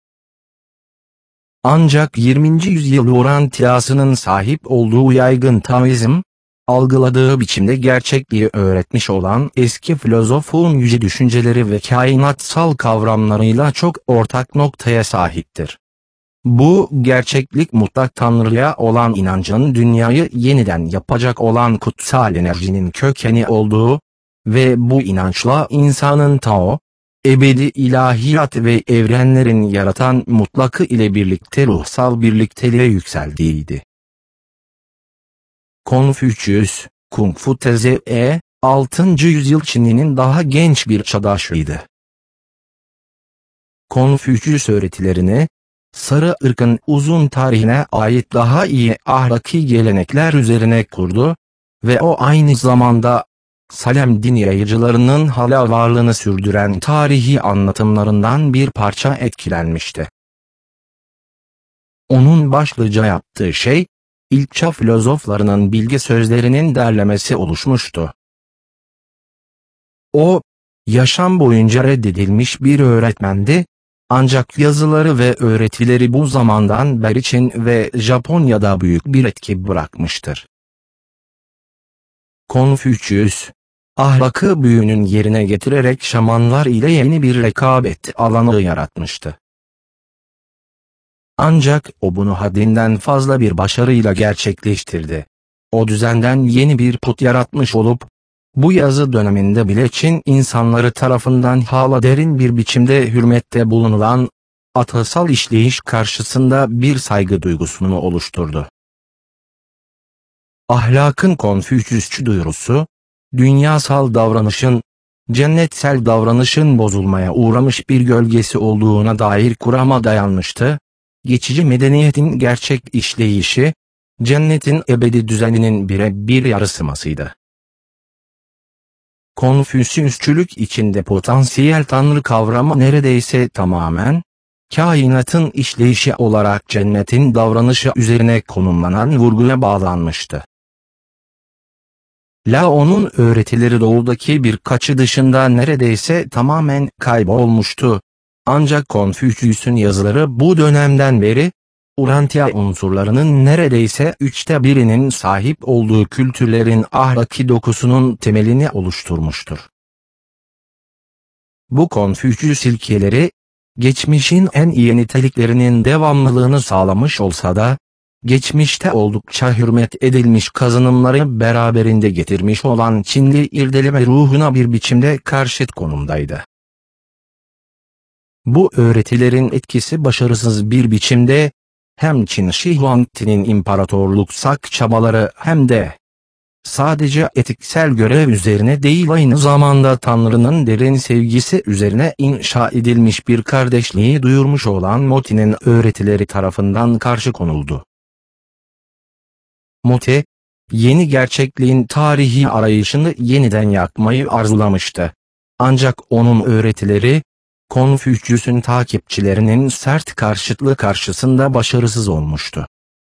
Ancak 20. yüzyıl orantiyasının sahip olduğu yaygın Taoizm, algıladığı biçimde gerçekliği öğretmiş olan eski filozofun yüce düşünceleri ve kainatsal kavramlarıyla çok ortak noktaya sahiptir. Bu gerçeklik mutlak Tanrı'ya olan inancın dünyayı yeniden yapacak olan kutsal enerjinin kökeni olduğu ve bu inançla insanın Tao, ebedi ilahiyat ve evrenlerin yaratan mutlakı ile birlikte ruhsal birlikteliğe yükseldiğiydi. Konfüçyüs, Kung Fu teze 6. yüzyıl Çin'inin daha genç bir çağdaşıydı. Konfüçyüs öğretilerini, sarı ırkın uzun tarihine ait daha iyi ahlaki gelenekler üzerine kurdu ve o aynı zamanda, Salem din yayıcılarının hala varlığını sürdüren tarihi anlatımlarından bir parça etkilenmişti. Onun başlıca yaptığı şey, ilk çağ filozoflarının bilgi sözlerinin derlemesi oluşmuştu. O, yaşam boyunca reddedilmiş bir öğretmendi, ancak yazıları ve öğretileri bu zamandan beri Çin ve Japonya'da büyük bir etki bırakmıştır. Konfüçyüs, ahlakı büyünün yerine getirerek şamanlar ile yeni bir rekabet alanı yaratmıştı. Ancak o bunu haddinden fazla bir başarıyla gerçekleştirdi. o düzenden yeni bir put yaratmış olup, bu yazı döneminde bile Çin insanları tarafından hala derin bir biçimde hürmette bulunulan, atarsal işleyiş karşısında bir saygı duygusunu oluşturdu. Ahlakın Konfüçyüsçü duyurusu, dünyasal davranışın, cennetsel davranışın bozulmaya uğramış bir gölgesi olduğuna dair kurama dayanmıştı, geçici medeniyetin gerçek işleyişi, cennetin ebedi düzeninin birebir yansımasıydı. Konfüçyüsçülük içinde potansiyel tanrı kavramı neredeyse tamamen, kainatın işleyişi olarak cennetin davranışı üzerine konumlanan vurguya bağlanmıştı. Lao'nun öğretileri doğudaki birkaçı dışında neredeyse tamamen kaybolmuştu. Ancak Konfüçyüs'ün yazıları bu dönemden beri, Urantia unsurlarının neredeyse 1/3'inin sahip olduğu kültürlerin ahlaki dokusunun temelini oluşturmuştur. Bu Konfüçyüs ilkeleri, geçmişin en iyi niteliklerinin devamlılığını sağlamış olsa da, geçmişte oldukça hürmet edilmiş kazanımları beraberinde getirmiş olan Çinli irdeleme ruhuna bir biçimde karşıt konumdaydı. Bu öğretilerin etkisi başarısız bir biçimde, hem Çin Shi Huangti'nin imparatorluksak çabaları hem de sadece etiksel görev üzerine değil aynı zamanda Tanrı'nın derin sevgisi üzerine inşa edilmiş bir kardeşliği duyurmuş olan Moti'nin öğretileri tarafından karşı konuldu. Moti, yeni gerçekliğin tarihi arayışını yeniden yakmayı arzulamıştı. Ancak onun öğretileri, Konfüçyüs'ün takipçilerinin sert karşıtlığı karşısında başarısız olmuştu.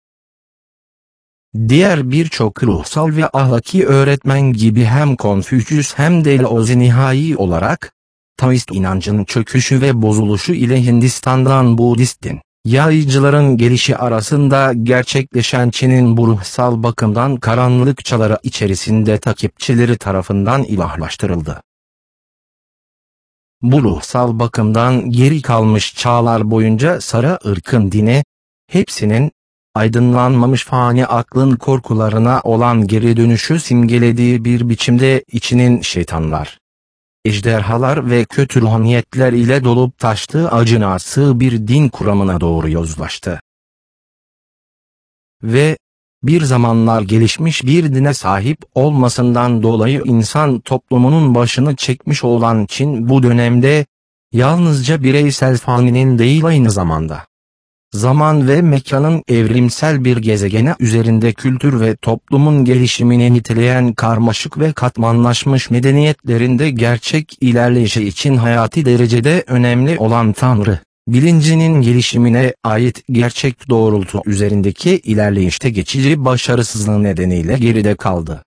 Diğer birçok ruhsal ve ahlaki öğretmen gibi hem Konfüçyüs hem de Lao nihai olarak, Taoist inancın çöküşü ve bozuluşu ile Hindistan'dan Budist din yayıcıların gelişi arasında gerçekleşen Çin'in bu ruhsal bakımdan karanlık çağları içerisinde takipçileri tarafından ilahlaştırıldı. Bu ruhsal bakımdan geri kalmış çağlar boyunca sarı ırkın dini, hepsinin, aydınlanmamış fani aklın korkularına olan geri dönüşü simgelediği bir biçimde içinin şeytanlar, ejderhalar ve kötü ruhaniyetler ile dolup taştığı acınası bir din kuramına doğru yozlaştı. Ve, bir zamanlar gelişmiş bir dine sahip olmasından dolayı insan toplumunun başını çekmiş olan Çin bu dönemde, yalnızca bireysel faninin değil aynı zamanda, zaman ve mekanın evrimsel bir gezegene üzerinde kültür ve toplumun gelişimini niteleyen karmaşık ve katmanlaşmış medeniyetlerinde gerçek ilerleyişi için hayati derecede önemli olan Tanrı bilincinin gelişimine ait gerçek doğrultu üzerindeki ilerleyişte geçici başarısızlığı nedeniyle geride kaldı.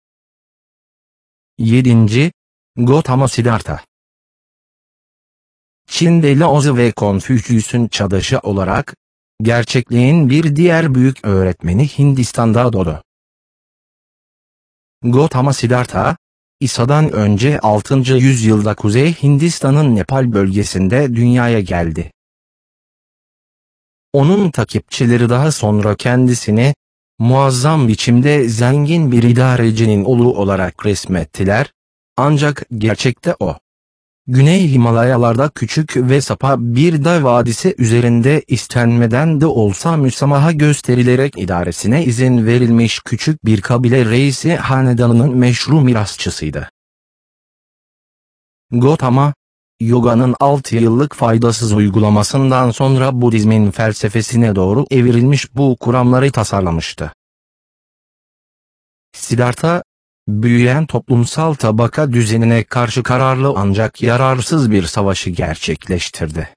7. Gotama Siddhartha Çin'de Laozi ve Konfüçyüs'ün çadaşı olarak, gerçekliğin bir diğer büyük öğretmeni Hindistan'da doğdu. Gotama Siddhartha, İsa'dan önce 6. yüzyılda Kuzey Hindistan'ın Nepal bölgesinde dünyaya geldi. Onun takipçileri daha sonra kendisini, muazzam biçimde zengin bir idarecinin oğlu olarak resmettiler, ancak gerçekte o, Güney Himalayalarda küçük ve sapa bir dağ vadisi üzerinde istenmeden de olsa müsamaha gösterilerek idaresine izin verilmiş küçük bir kabile reisi hanedanının meşru mirasçısıydı. Gotama, Yoga'nın 6 yıllık faydasız uygulamasından sonra Budizmin felsefesine doğru evrilmiş bu kuramları tasarlamıştı. Siddhartha, büyüyen toplumsal tabaka düzenine karşı kararlı ancak yararsız bir savaşı gerçekleştirdi.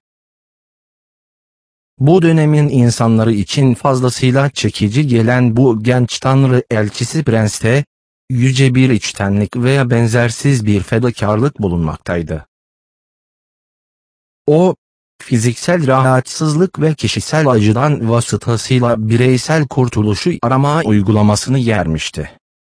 Bu dönemin insanları için fazlasıyla çekici gelen bu genç tanrı elçisi prenste, yüce bir içtenlik veya benzersiz bir fedakarlık bulunmaktaydı. O, fiziksel rahatsızlık ve kişisel acıdan vasıtasıyla bireysel kurtuluşu arama uygulamasını yermişti.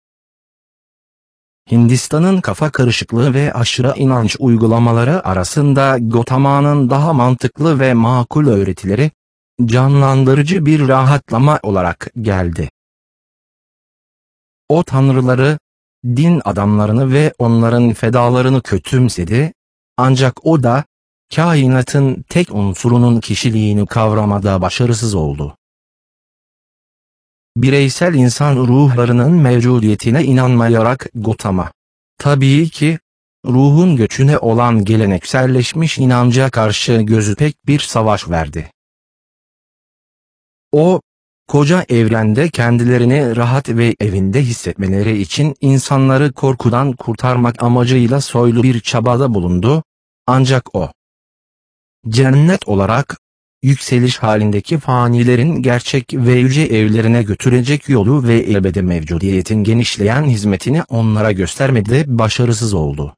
Hindistan'ın kafa karışıklığı ve aşırı inanç uygulamaları arasında Gotama'nın daha mantıklı ve makul öğretileri, canlandırıcı bir rahatlama olarak geldi. O tanrıları, din adamlarını ve onların fedalarını kötümsedi, ancak o da, kainatın tek unsurunun kişiliğini kavramada başarısız oldu. Bireysel insan ruhlarının mevcudiyetine inanmayarak Gotama, tabii ki, ruhun göçüne olan gelenekselleşmiş inanca karşı gözü pek bir savaş verdi. O, koca evrende kendilerini rahat ve evinde hissetmeleri için insanları korkudan kurtarmak amacıyla soylu bir çabada bulundu, ancak o, cennet olarak, yükseliş halindeki fanilerin gerçek ve yüce evlerine götürecek yolu ve ebedi mevcudiyetin genişleyen hizmetini onlara göstermede başarısız oldu.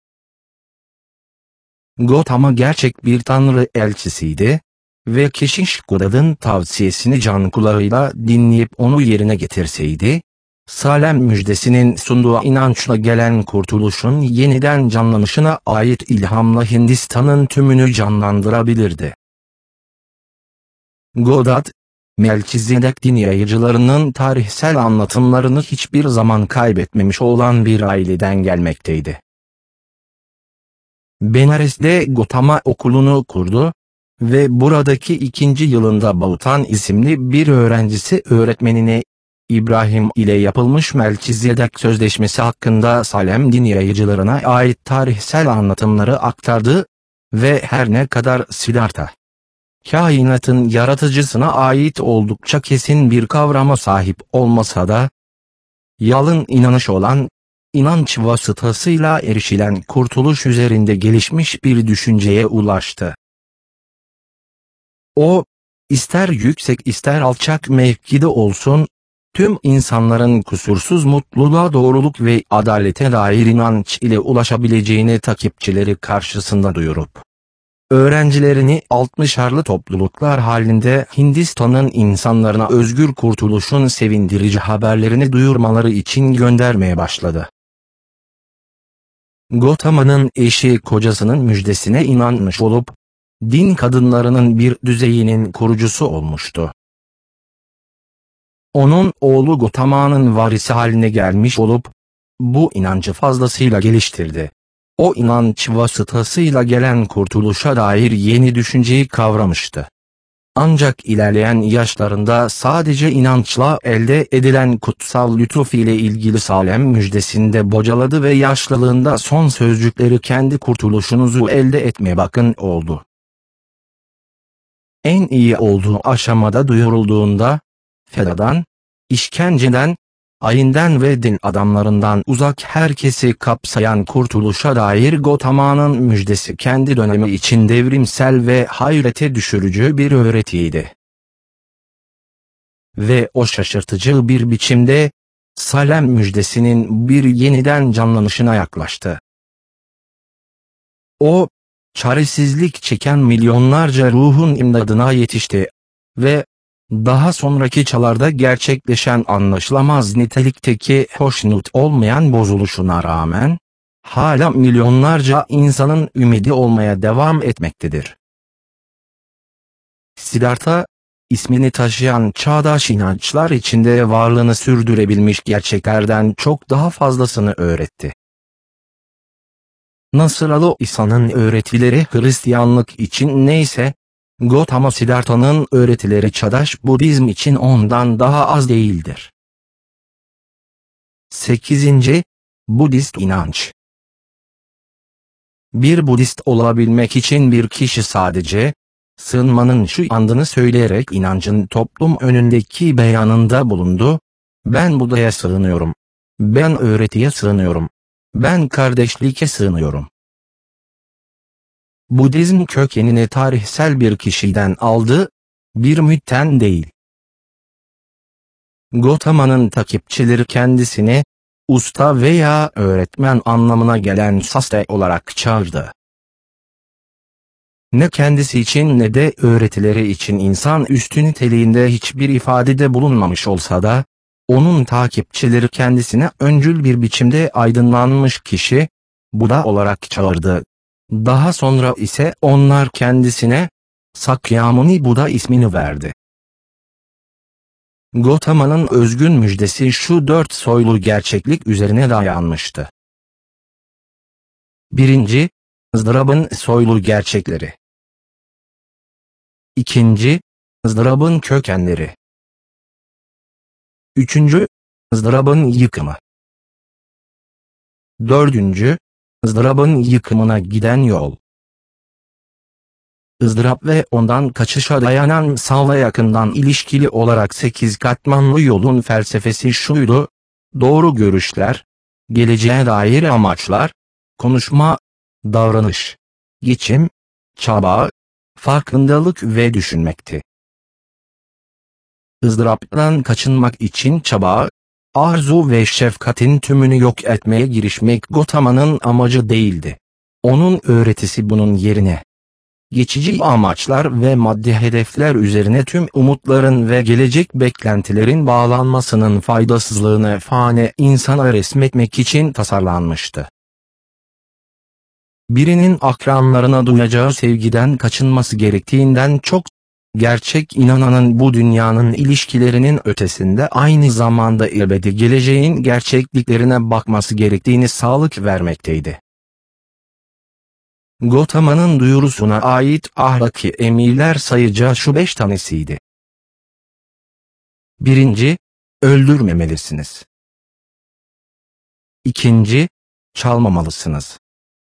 Gotama gerçek bir tanrı elçisiydi ve kişi Şkodad'ın tavsiyesini can kulağıyla dinleyip onu yerine getirseydi, Salem müjdesinin sunduğu inançla gelen kurtuluşun yeniden canlanışına ait ilhamla Hindistan'ın tümünü canlandırabilirdi. Godad, Melkizedek din yayıcılarının tarihsel anlatımlarını hiçbir zaman kaybetmemiş olan bir aileden gelmekteydi. Benares'te Gotama okulunu kurdu ve buradaki 2. yılında Bautan isimli bir öğrencisi öğretmenine, İbrahim ile yapılmış Melkizedek Sözleşmesi hakkında Salem din yayıcılarına ait tarihsel anlatımları aktardı ve her ne kadar Siddhartha, kainatın yaratıcısına ait oldukça kesin bir kavrama sahip olmasa da, yalın inanış olan, inanç vasıtasıyla erişilen kurtuluş üzerinde gelişmiş bir düşünceye ulaştı. O, ister yüksek ister alçak mevkide olsun, tüm insanların kusursuz mutluluğa, doğruluk ve adalete dair inanç ile ulaşabileceğini takipçileri karşısında duyurup, öğrencilerini 60'arlı topluluklar halinde Hindistan'ın insanlarına özgür kurtuluşun sevindirici haberlerini duyurmaları için göndermeye başladı. Gotama'nın eşi kocasının müjdesine inanmış olup, din kadınlarının bir düzeyinin kurucusu olmuştu. Onun oğlu Gotama'nın varisi haline gelmiş olup, bu inancı fazlasıyla geliştirdi. O inanç vasıtasıyla gelen kurtuluşa dair yeni düşünceyi kavramıştı. Ancak ilerleyen yaşlarında sadece inançla elde edilen kutsal lütuf ile ilgili Salem müjdesinde bocaladı ve yaşlılığında son sözcükleri kendi kurtuluşunuzu elde etmeye bakın oldu. En iyi olduğu aşamada duyurulduğunda, fedadan, işkenceden, ayinden ve din adamlarından uzak herkesi kapsayan kurtuluşa dair Gotama'nın müjdesi kendi dönemi için devrimsel ve hayrete düşürücü bir öğretiydi. Ve o şaşırtıcı bir biçimde, Salem müjdesinin bir yeniden canlanışına yaklaştı. O, çaresizlik çeken milyonlarca ruhun imdadına yetişti ve daha sonraki çağlarda gerçekleşen anlaşılamaz nitelikteki hoşnut olmayan bozuluşuna rağmen, hala milyonlarca insanın ümidi olmaya devam etmektedir. Siddhartha, ismini taşıyan çağdaş inançlar içinde varlığını sürdürebilmiş gerçeklerden çok daha fazlasını öğretti. Nasıl İsa'nın öğretileri Hristiyanlık için neyse, Gotama Siddhartha'nın öğretileri çağdaş Budizm için ondan daha az değildir. 8. Budist inanç. Bir Budist olabilmek için bir kişi sadece, sığınmanın şu andını söyleyerek inancın toplum önündeki beyanında bulundu, ben Buda'ya sığınıyorum, ben öğretiye sığınıyorum, ben kardeşliğe sığınıyorum. Budizm kökenini tarihsel bir kişiden aldı, bir mütten değil. Gotama'nın kendisini, usta veya öğretmen anlamına gelen saste olarak çağırdı. Ne kendisi için ne de öğretileri için insan üstü niteliğinde hiçbir ifadede bulunmamış olsa da, onun takipçileri kendisine öncül bir biçimde aydınlanmış kişi, Buda olarak çağırdı. Daha sonra ise onlar kendisine, Sakyamuni Buda ismini verdi. Gautama'nın özgün müjdesi şu 4 soylu gerçeklik üzerine dayanmıştı. 1. ızdırabın soylu gerçekleri. 2. ızdırabın kökenleri. 3. ızdırabın yıkımı. 4. ızdırabın yıkımına giden yol. ızdırap ve ondan kaçışa dayanan sağla yakından ilişkili olarak 8 katmanlı yolun felsefesi şuydu: doğru görüşler, geleceğe dair amaçlar, konuşma, davranış, geçim, çaba, farkındalık ve düşünmekti. ızdıraptan kaçınmak için çaba, arzu ve şefkatin tümünü yok etmeye girişmek Gautama'nın amacı değildi. Onun öğretisi bunun yerine geçici amaçlar ve maddi hedefler üzerine tüm umutların ve gelecek beklentilerin bağlanmasının faydasızlığını fani insana resmetmek için tasarlanmıştı. Birinin akranlarına duyacağı sevgiden kaçınması gerektiğinden çok, gerçek inananın bu dünyanın ilişkilerinin ötesinde aynı zamanda ebedi geleceğin gerçekliklerine bakması gerektiğini sağlık vermekteydi. Gautama'nın duyurusuna ait ahlaki emirler sayıca şu 5 tanesiydi. 1. Öldürmemelisiniz. 2. Çalmamalısınız.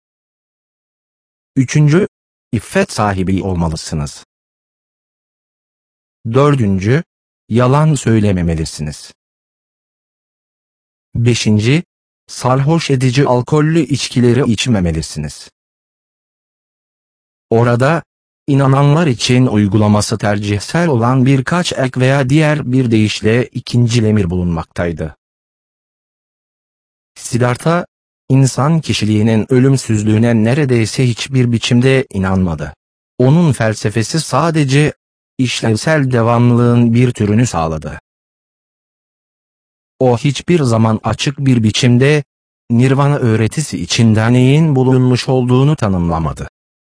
3. İffet sahibi olmalısınız. 4. Yalan söylememelisiniz. 5. Sarhoş edici alkollü içkileri içmemelisiniz. Orada, inananlar için uygulaması tercihsel olan birkaç ek veya diğer bir deyişle ikinci emir bulunmaktaydı. Siddhartha, insan kişiliğinin ölümsüzlüğüne neredeyse hiçbir biçimde inanmadı. Onun felsefesi sadece, işlevsel devamlılığın bir türünü sağladı. O hiçbir zaman açık bir biçimde, Nirvana öğretisi içinde neyin bulunmuş olduğunu tanımlamadı.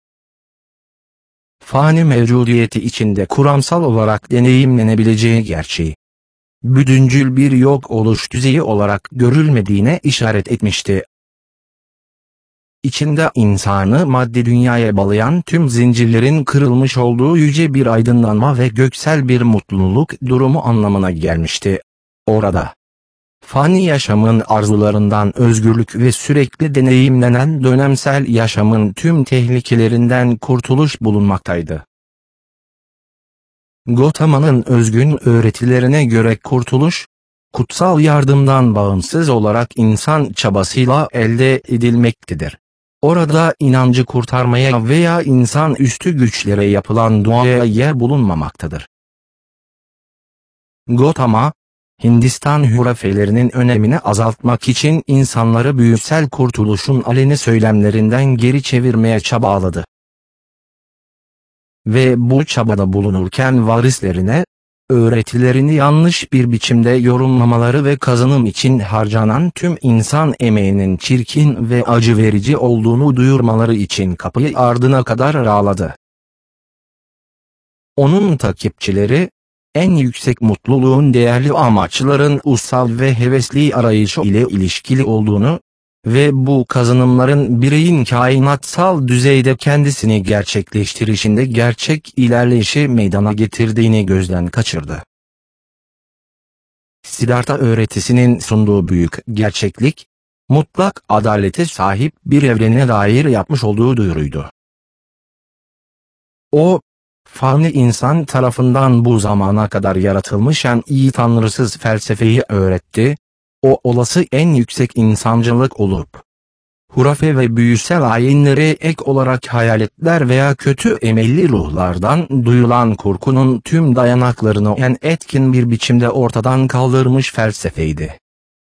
Fani mevcudiyeti içinde kuramsal olarak deneyimlenebileceği gerçeği, bütüncül bir yok oluş düzeyi olarak görülmediğine işaret etmişti. İçinde insanı maddi dünyaya bağlayan tüm zincirlerin kırılmış olduğu yüce bir aydınlanma ve göksel bir mutluluk durumu anlamına gelmişti. Orada, fani yaşamın arzularından özgürlük ve sürekli deneyimlenen dönemsel yaşamın tüm tehlikelerinden kurtuluş bulunmaktaydı. Gautama'nın özgün öğretilerine göre kurtuluş, kutsal yardımdan bağımsız olarak insan çabasıyla elde edilmektedir. Orada inancı kurtarmaya veya insan üstü güçlere yapılan duaya yer bulunmamaktadır. Gautama, Hindistan hurafelerinin önemini azaltmak için insanları büyüsel kurtuluşun aleni söylemlerinden geri çevirmeye çabaladı. Ve bu çabada bulunurken varislerine, öğretilerini yanlış bir biçimde yorumlamaları ve kazanım için harcanan tüm insan emeğinin çirkin ve acı verici olduğunu duyurmaları için kapıyı ardına kadar araladı. Onun takipçileri, en yüksek mutluluğun değerli amaçların ussal ve hevesli arayışı ile ilişkili olduğunu ve bu kazanımların bireyin kainatsal düzeyde kendisini gerçekleştirişinde gerçek ilerleyişi meydana getirdiğini gözden kaçırdı. Siddhartha öğretisinin sunduğu büyük gerçeklik, mutlak adalete sahip bir evrene dair yapmış olduğu duyuruydu. O, fani insan tarafından bu zamana kadar yaratılmış en iyi tanrısız felsefeyi öğretti, o olası en yüksek insancılık olup, hurafe ve büyüsel ayinlere ek olarak hayaletler veya kötü emelli ruhlardan duyulan korkunun tüm dayanaklarını en etkin bir biçimde ortadan kaldırmış felsefeydi.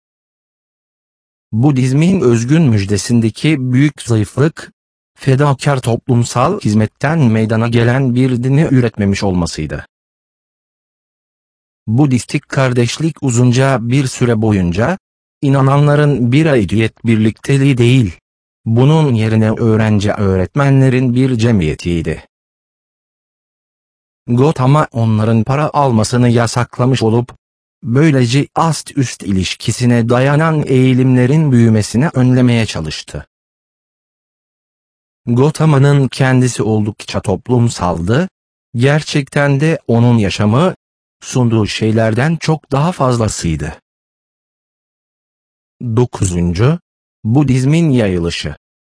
Budizmin özgün müjdesindeki büyük zayıflık, fedakar toplumsal hizmetten meydana gelen bir dini üretmemiş olmasıydı. Budistik kardeşlik uzunca bir süre boyunca, inananların bir aidiyet birlikteliği değil, bunun yerine öğrenci öğretmenlerin bir cemiyetiydi. Gautama onların para almasını yasaklamış olup, böylece ast-üst ilişkisine dayanan eğilimlerin büyümesini önlemeye çalıştı. Gautama'nın kendisi oldukça toplumsaldı, gerçekten de onun yaşamı, sunduğu şeylerden çok daha fazlasıydı. 9. Budizmin yayılışı.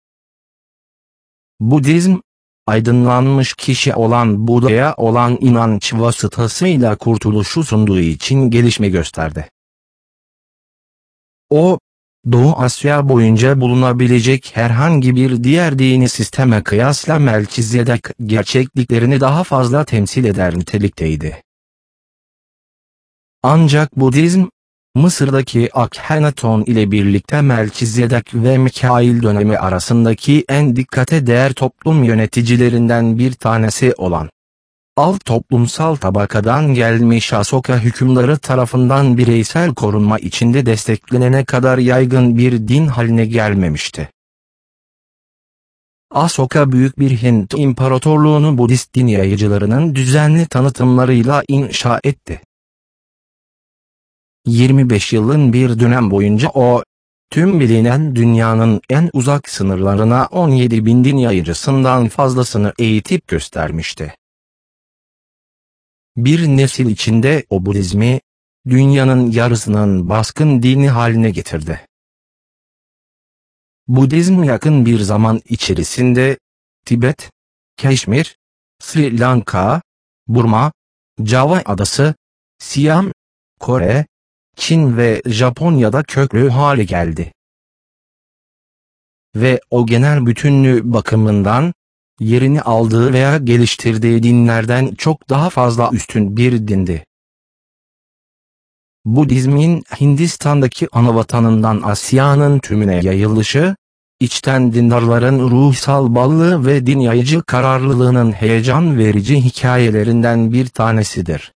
Budizm, aydınlanmış kişi olan Buda'ya olan inanç vasıtasıyla kurtuluşu sunduğu için gelişme gösterdi. O, Doğu Asya boyunca bulunabilecek herhangi bir diğer dini sisteme kıyasla Melkizedek gerçekliklerini daha fazla temsil eder nitelikteydi. Ancak Budizm, Mısır'daki Akhenaton ile birlikte Melkizedek ve Mikail dönemi arasındaki en dikkate değer toplum yöneticilerinden bir tanesi olan alt toplumsal tabakadan gelmiş Asoka hükümdarı tarafından bireysel korunma içinde desteklenene kadar yaygın bir din haline gelmemişti. Asoka büyük bir Hint imparatorluğunu Budist din yayıcılarının düzenli tanıtımlarıyla inşa etti. 25 yılın bir dönem boyunca o, tüm bilinen dünyanın en uzak sınırlarına 17.000 din yayıcısından fazlasını eğitip göstermişti. Bir nesil içinde o Budizmi, dünyanın yarısının baskın dini haline getirdi. Budizm yakın bir zaman içerisinde, Tibet, Keşmir, Sri Lanka, Burma, Java Adası, Siam, Kore, Çin ve Japonya'da köklü hale geldi. Ve o genel bütünlüğü bakımından, yerini aldığı veya geliştirdiği dinlerden çok daha fazla üstün bir dindi. Budizmin Hindistan'daki anavatanından Asya'nın tümüne yayılışı, içten dindarların ruhsal ballığı ve din yayıcı kararlılığının heyecan verici hikayelerinden bir tanesidir.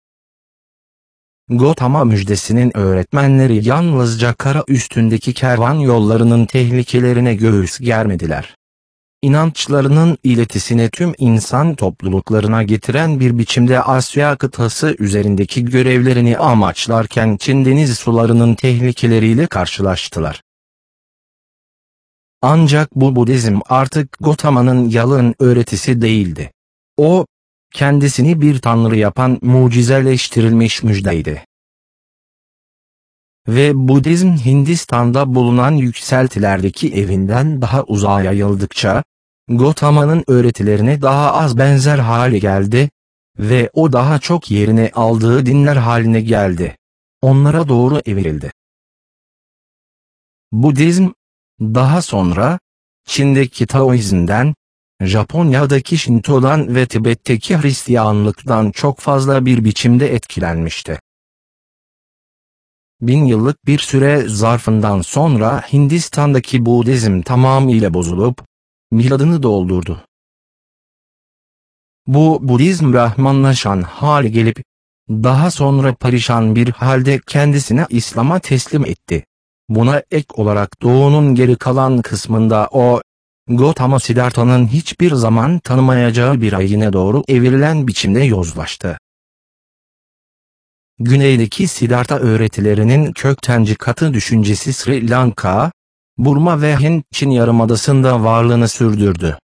Gautama müjdesinin öğretmenleri yalnızca kara üstündeki kervan yollarının tehlikelerine göğüs germediler. İnançlarının iletisini tüm insan topluluklarına getiren bir biçimde Asya kıtası üzerindeki görevlerini amaçlarken Çin deniz sularının tehlikeleriyle karşılaştılar. Ancak bu Budizm artık Gautama'nın yalın öğretisi değildi. O, kendisini bir tanrı yapan mucizeleştirilmiş müjdeydi. Ve Budizm Hindistan'da bulunan yükseltilerdeki evinden daha uzağa yayıldıkça, Gautama'nın öğretilerine daha az benzer hale geldi ve o daha çok yerini aldığı dinler haline geldi. Onlara doğru evrildi. Budizm, daha sonra, Çin'deki Taoizm'den, Japonya'daki Şinto'dan ve Tibet'teki Hristiyanlıktan çok fazla bir biçimde etkilenmişti. 1000 yıllık bir süre zarfından sonra Hindistan'daki Budizm tamamıyla bozulup, miladını doldurdu. Bu Budizm Brahmanlaşan hale gelip, daha sonra perişan bir halde kendisini İslam'a teslim etti. Buna ek olarak Doğu'nun geri kalan kısmında o, Gautama Siddhartha'nın hiçbir zaman tanımayacağı bir ayine doğru evrilen biçimde yozlaştı. Güneydeki Siddhartha öğretilerinin köktenci katı düşüncesi Sri Lanka, Burma ve Hint-Çin yarımadasında varlığını sürdürdü.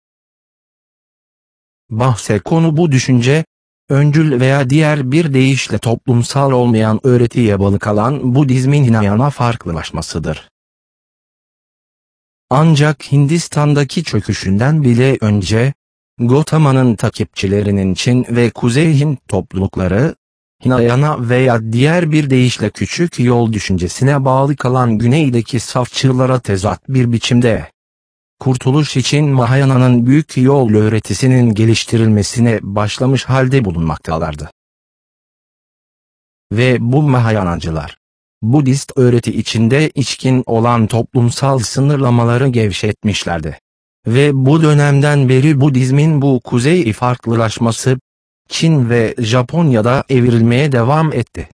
Bahse konu bu düşünce, öncül veya diğer bir deyişle toplumsal olmayan öğretiye balı kalan Budizmin Hinayana farklılaşmasıdır. Ancak Hindistan'daki çöküşünden bile önce, Gautama'nın takipçilerinin Çin ve Kuzey Hint toplulukları, Hinayana veya diğer bir deyişle küçük yol düşüncesine bağlı kalan güneydeki safçılara tezat bir biçimde, kurtuluş için Mahayana'nın büyük yol öğretisinin geliştirilmesine başlamış halde bulunmaktalardı. Ve bu Mahayanacılar, Budist öğreti içinde içkin olan toplumsal sınırlamaları gevşetmişlerdi. Ve bu dönemden beri Budizmin bu kuzey farklılaşması, Çin ve Japonya'da evrilmeye devam etti.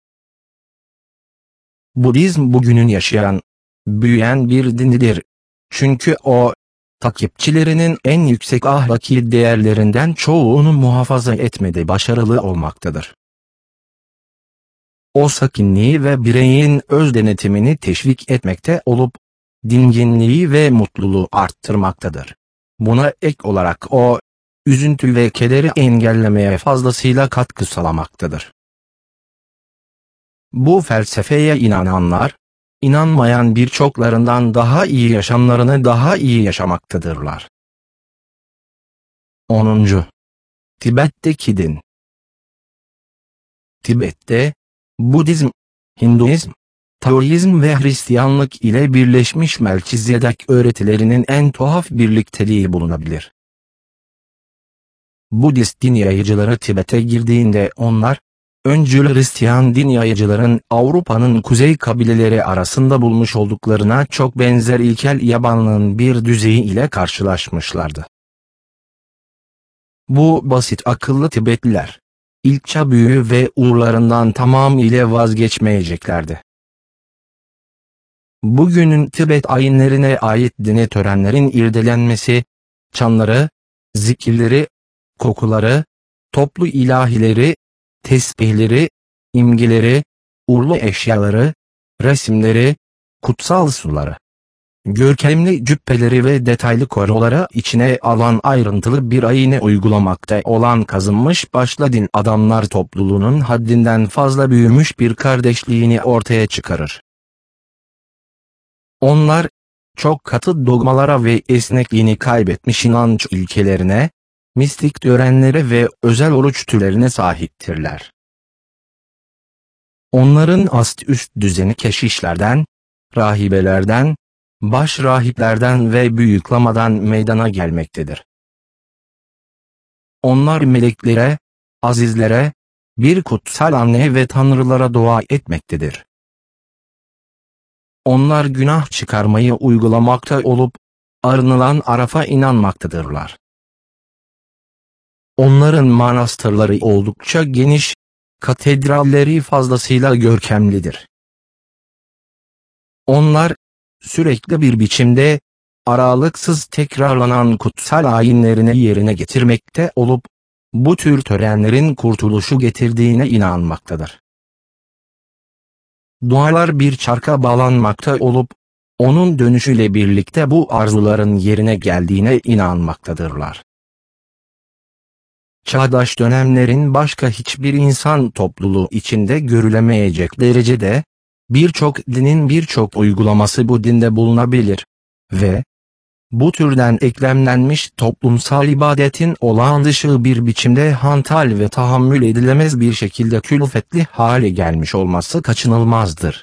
Budizm bugünün yaşayan, büyüyen bir dinidir. Çünkü o, takipçilerinin en yüksek ahlaki değerlerinden çoğunu muhafaza etmede başarılı olmaktadır. o sakinliği ve bireyin öz denetimini teşvik etmekte olup, dinginliği ve mutluluğu arttırmaktadır. Buna ek olarak o, üzüntü ve kederi engellemeye fazlasıyla katkı sağlamaktadır. Bu felsefeye inananlar, inanmayan birçoklarından daha iyi yaşamlarını daha iyi yaşamaktadırlar. 10. Tibet'teki din. Tibet'te, Budizm, Hinduizm, Taoizm ve Hristiyanlık ile birleşmiş Melkizedek öğretilerinin en tuhaf birlikteliği bulunabilir. Budist din yayıcıları Tibet'e girdiğinde onlar, öncül Hristiyan din yayıcıların Avrupa'nın kuzey kabileleri arasında bulmuş olduklarına çok benzer ilkel yabanlığın bir düzeyi ile karşılaşmışlardı. Bu basit akıllı Tibetliler, ilkça büyü ve uğurlarından tamamıyla vazgeçmeyeceklerdi. Bugünün Tibet ayinlerine ait dini törenlerin irdelenmesi, çanları, zikirleri, kokuları, toplu ilahileri, tesbihleri, imgeleri, uğurlu eşyaları, resimleri, kutsal suları, görkemli cübbeleri ve detaylı koroları içine alan ayrıntılı bir ayine uygulamakta olan kazınmış başla din adamlar topluluğunun haddinden fazla büyümüş bir kardeşliğini ortaya çıkarır. Onlar, çok katı dogmalara ve esnekliğini kaybetmiş inanç ilkelerine, mistik törenlere ve özel oruç türlerine sahiptirler. Onların ast üst düzeni keşişlerden, rahibelerden, baş rahiplerden ve büyüklamadan meydana gelmektedir. Onlar meleklere, azizlere, bir kutsal anne ve tanrılara dua etmektedir. Onlar günah çıkarmayı uygulamakta olup, arınılan Araf'a inanmaktadırlar. Onların manastırları oldukça geniş, katedralleri fazlasıyla görkemlidir. Onlar, sürekli bir biçimde, aralıksız tekrarlanan kutsal ayinlerini yerine getirmekte olup, bu tür törenlerin kurtuluşu getirdiğine inanmaktadır. Dualar bir çarka bağlanmakta olup, onun dönüşüyle birlikte bu arzuların yerine geldiğine inanmaktadırlar. Çağdaş dönemlerin başka hiçbir insan topluluğu içinde görülemeyecek derecede, birçok dinin birçok uygulaması bu dinde bulunabilir ve bu türden eklemlenmiş toplumsal ibadetin olağan dışı bir biçimde hantal ve tahammül edilemez bir şekilde külfetli hale gelmiş olması kaçınılmazdır.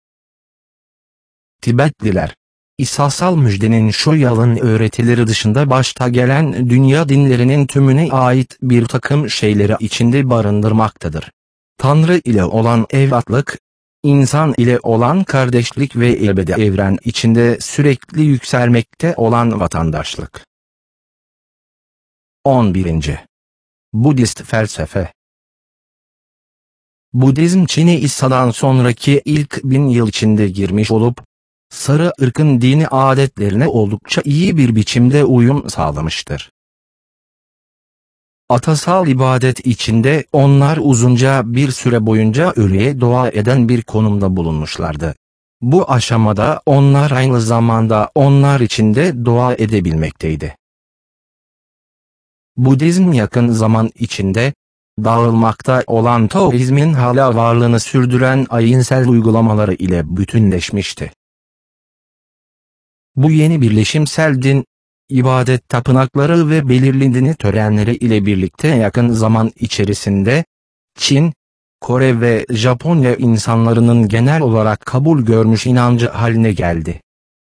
Tibetliler, İsa'sal müjdenin şu yalın öğretileri dışında başta gelen dünya dinlerinin tümüne ait bir takım şeyleri içinde barındırmaktadır. Tanrı ile olan evlatlık, İnsan ile olan kardeşlik ve ebedi evren içinde sürekli yükselmekte olan vatandaşlık. 11. Budist felsefe. Budizm Çin'e İsa'dan sonraki ilk 1000 yıl içinde girmiş olup, sarı ırkın dini adetlerine oldukça iyi bir biçimde uyum sağlamıştır. Atasal ibadet içinde onlar uzunca bir süre boyunca ölüye dua eden bir konumda bulunmuşlardı. Bu aşamada onlar aynı zamanda onlar içinde dua edebilmekteydi. Budizm yakın zaman içinde, dağılmakta olan Taoizmin hala varlığını sürdüren ayinsel uygulamaları ile bütünleşmişti. Bu yeni birleşimsel din, ibadet tapınakları ve belirli dini törenleri ile birlikte yakın zaman içerisinde, Çin, Kore ve Japonya insanlarının genel olarak kabul görmüş inancı haline geldi.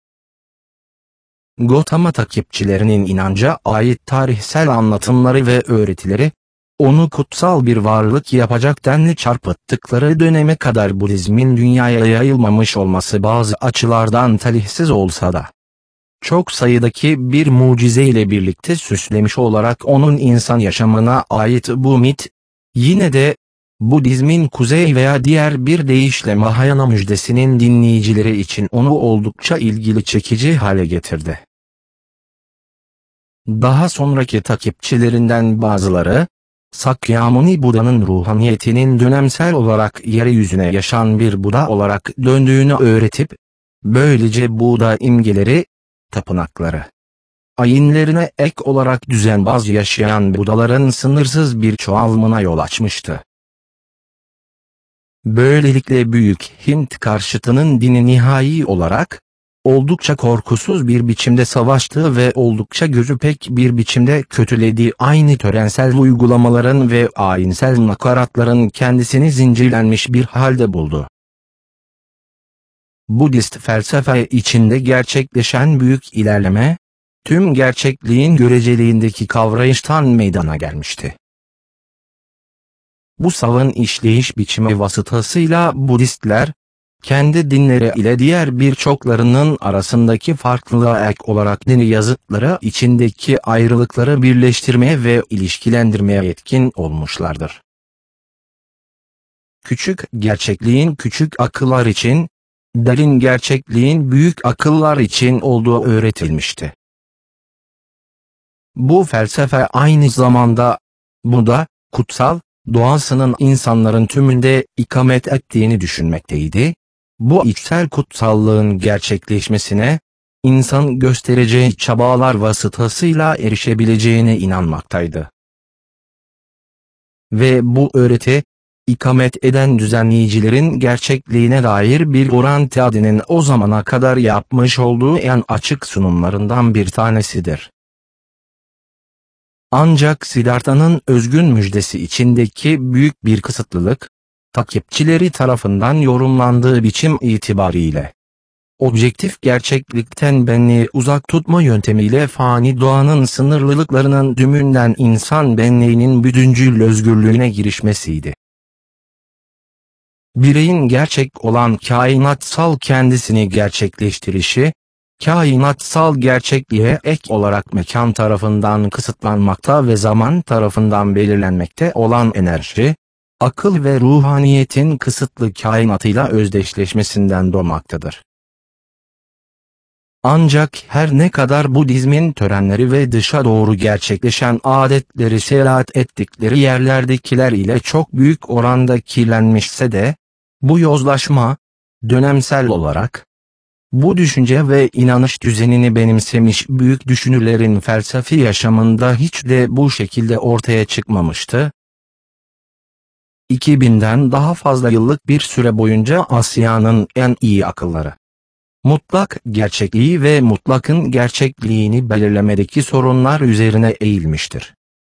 Gotama takipçilerinin inanca ait tarihsel anlatımları ve öğretileri, onu kutsal bir varlık yapacak denli çarpıttıkları döneme kadar Budizmin dünyaya yayılmamış olması bazı açılardan talihsiz olsa da, çok sayıdaki bir mucize ile birlikte süslemiş olarak onun insan yaşamına ait bu mit, yine de, Budizmin kuzey veya diğer bir deyişle Mahayana müjdesinin dinleyicileri için onu oldukça ilgili çekici hale getirdi. Daha sonraki takipçilerinden bazıları, Sakyamuni Buda'nın ruhaniyetinin dönemsel olarak yeryüzüne yaşayan bir Buda olarak döndüğünü öğretip, böylece Buda imgeleri, tapınakları, ayinlerine ek olarak düzenbaz yaşayan Budaların sınırsız bir çoğalımına yol açmıştı. Böylelikle Büyük Hint karşıtının dini nihai olarak, oldukça korkusuz bir biçimde savaştığı ve oldukça gözü pek bir biçimde kötülediği aynı törensel uygulamaların ve ayinsel nakaratların kendisini zincirlenmiş bir halde buldu. Budist felsefe içinde gerçekleşen büyük ilerleme, tüm gerçekliğin göreceliğindeki kavrayıştan meydana gelmişti. Bu savın işleyiş biçimi vasıtasıyla Budistler, kendi dinleri ile diğer birçoklarının arasındaki farklılığa ek olarak dini yazıtları içindeki ayrılıkları birleştirmeye ve ilişkilendirmeye yetkin olmuşlardır. Küçük gerçekliğin küçük akıllar için, derin gerçekliğin büyük akıllar için olduğu öğretilmişti. Bu felsefe aynı zamanda, Buda, kutsal, doğasının insanların tümünde ikamet ettiğini düşünmekteydi. Bu içsel kutsallığın gerçekleşmesine, insan göstereceği çabalar vasıtasıyla erişebileceğine inanmaktaydı. Ve bu öğreti, ikamet eden düzenleyicilerin gerçekliğine dair bir Orantiyadi'nin o zamana kadar yapmış olduğu en açık sunumlarından bir tanesidir. Ancak Siddhartha'nın özgün müjdesi içindeki büyük bir kısıtlılık, takipçileri tarafından yorumlandığı biçim itibariyle, objektif gerçeklikten benliği uzak tutma yöntemiyle fani doğanın sınırlılıklarının dümünden insan benliğinin bütüncül özgürlüğüne girişmesiydi. Bireyin gerçek olan kainatsal kendisini gerçekleştirişi, kainatsal gerçekliğe ek olarak mekan tarafından kısıtlanmakta ve zaman tarafından belirlenmekte olan enerji, akıl ve ruhaniyetin kısıtlı kainatıyla özdeşleşmesinden doğmaktadır. Ancak her ne kadar Budizmin törenleri ve dışa doğru gerçekleşen adetleri seyahat ettikleri yerlerdekiler ile çok büyük oranda kirlenmişse de, bu yozlaşma, dönemsel olarak, bu düşünce ve inanış düzenini benimsemiş büyük düşünürlerin felsefi yaşamında hiç de bu şekilde ortaya çıkmamıştı. 2000'den daha fazla yıllık bir süre boyunca Asya'nın en iyi akılları, mutlak gerçekliği ve mutlakın gerçekliğini belirlemedeki sorunlar üzerine eğilmiştir.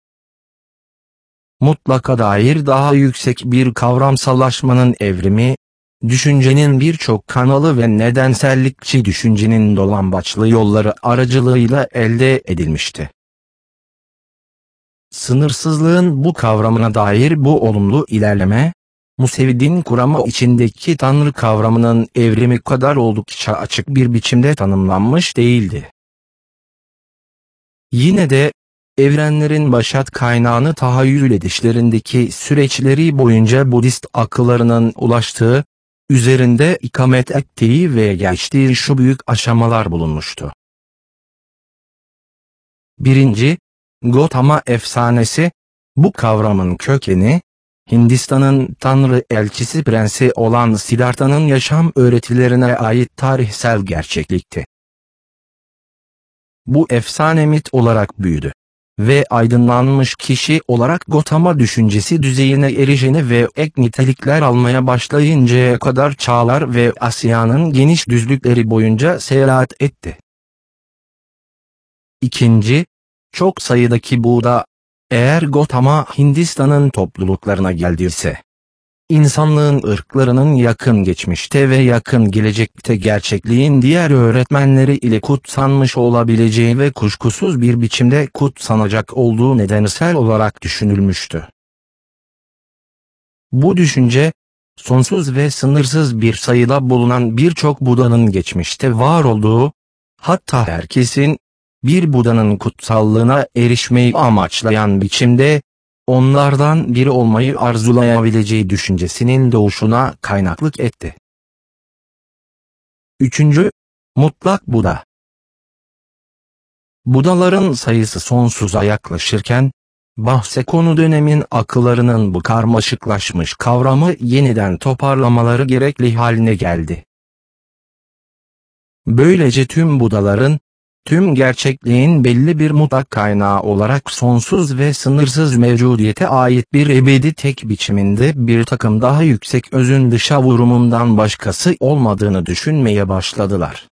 Mutlaka dair daha yüksek bir kavramsallaşmanın evrimi, düşüncenin birçok kanalı ve nedensellikçi düşüncenin dolambaçlı yolları aracılığıyla elde edilmişti. Sınırsızlığın bu kavramına dair bu olumlu ilerleme, Musevi din kuramı içindeki Tanrı kavramının evrimi kadar oldukça açık bir biçimde tanımlanmış değildi. Yine de, evrenlerin başat kaynağını tahayyül edişlerindeki süreçleri boyunca Budist akıllarının ulaştığı, üzerinde ikamet ettiği ve geçtiği şu büyük aşamalar bulunmuştu. 1. Gotama efsanesi, bu kavramın kökeni, Hindistan'ın Tanrı elçisi prensi olan Siddhartha'nın yaşam öğretilerine ait tarihsel gerçeklikti. Bu efsane mit olarak büyüdü ve aydınlanmış kişi olarak Gotama düşüncesi düzeyine erişene ve ek nitelikler almaya başlayıncaya kadar çağlar ve Asya'nın geniş düzlükleri boyunca seyahat etti. 2. Çok sayıdaki Buda, eğer Gotama Hindistan'ın topluluklarına geldiyse, insanlığın ırklarının yakın geçmişte ve yakın gelecekte gerçekliğin diğer öğretmenleri ile kutsanmış olabileceği ve kuşkusuz bir biçimde kutsanacak olduğu nedensel olarak düşünülmüştü. Bu düşünce, sonsuz ve sınırsız bir sayıda bulunan birçok Buda'nın geçmişte var olduğu, hatta herkesin, bir Buda'nın kutsallığına erişmeyi amaçlayan biçimde, onlardan biri olmayı arzulayabileceği düşüncesinin doğuşuna kaynaklık etti. 3. Mutlak Buda. Budaların sayısı sonsuza yaklaşırken, bahse konu dönemin akıllarının bu karmaşıklaşmış kavramı yeniden toparlamaları gerekli haline geldi. Böylece tüm Budaların, tüm gerçekliğin belli bir mutlak kaynağı olarak sonsuz ve sınırsız mevcudiyete ait bir ebedi tek biçiminde bir takım daha yüksek özün dışa vurumundan başkası olmadığını düşünmeye başladılar.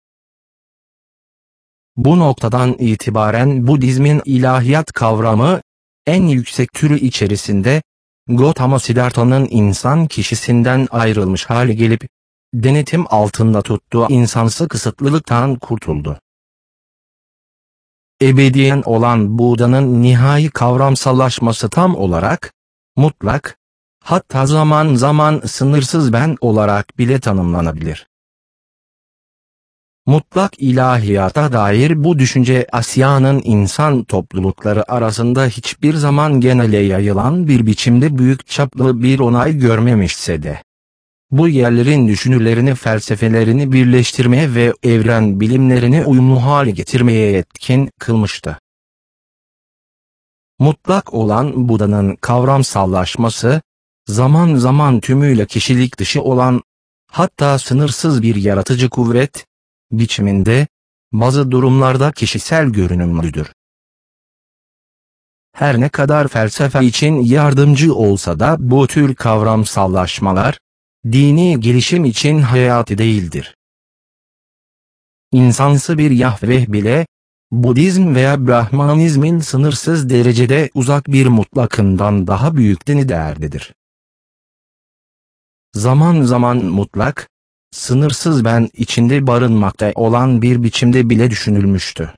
Bu noktadan itibaren Budizmin ilahiyat kavramı, en yüksek türü içerisinde, Gautama Siddhartha'nın insan kişisinden ayrılmış hale gelip, denetim altında tuttuğu insansı kısıtlılıktan kurtuldu. Ebediyen olan Buda'nın nihai kavramsallaşması tam olarak, mutlak, hatta zaman zaman sınırsız ben olarak bile tanımlanabilir. Mutlak ilahiyata dair bu düşünce Asya'nın insan toplulukları arasında hiçbir zaman genele yayılan bir biçimde büyük çaplı bir onay görmemişse de, bu yerlerin düşünürlerini felsefelerini birleştirmeye ve evren bilimlerini uyumlu hale getirmeye yetkin kılmıştı. Mutlak olan Buda'nın kavramsallaşması, zaman zaman tümüyle kişilik dışı olan, hatta sınırsız bir yaratıcı kuvvet, biçiminde, bazı durumlarda kişisel görünümlüdür. Her ne kadar felsefe için yardımcı olsa da bu tür kavramsallaşmalar, dini gelişim için hayati değildir. İnsansı bir Yahveh bile, Budizm veya Brahmanizmin sınırsız derecede uzak bir mutlakından daha büyükteni değerlidir. Zaman zaman mutlak, sınırsız ben içinde barınmakta olan bir biçimde bile düşünülmüştü.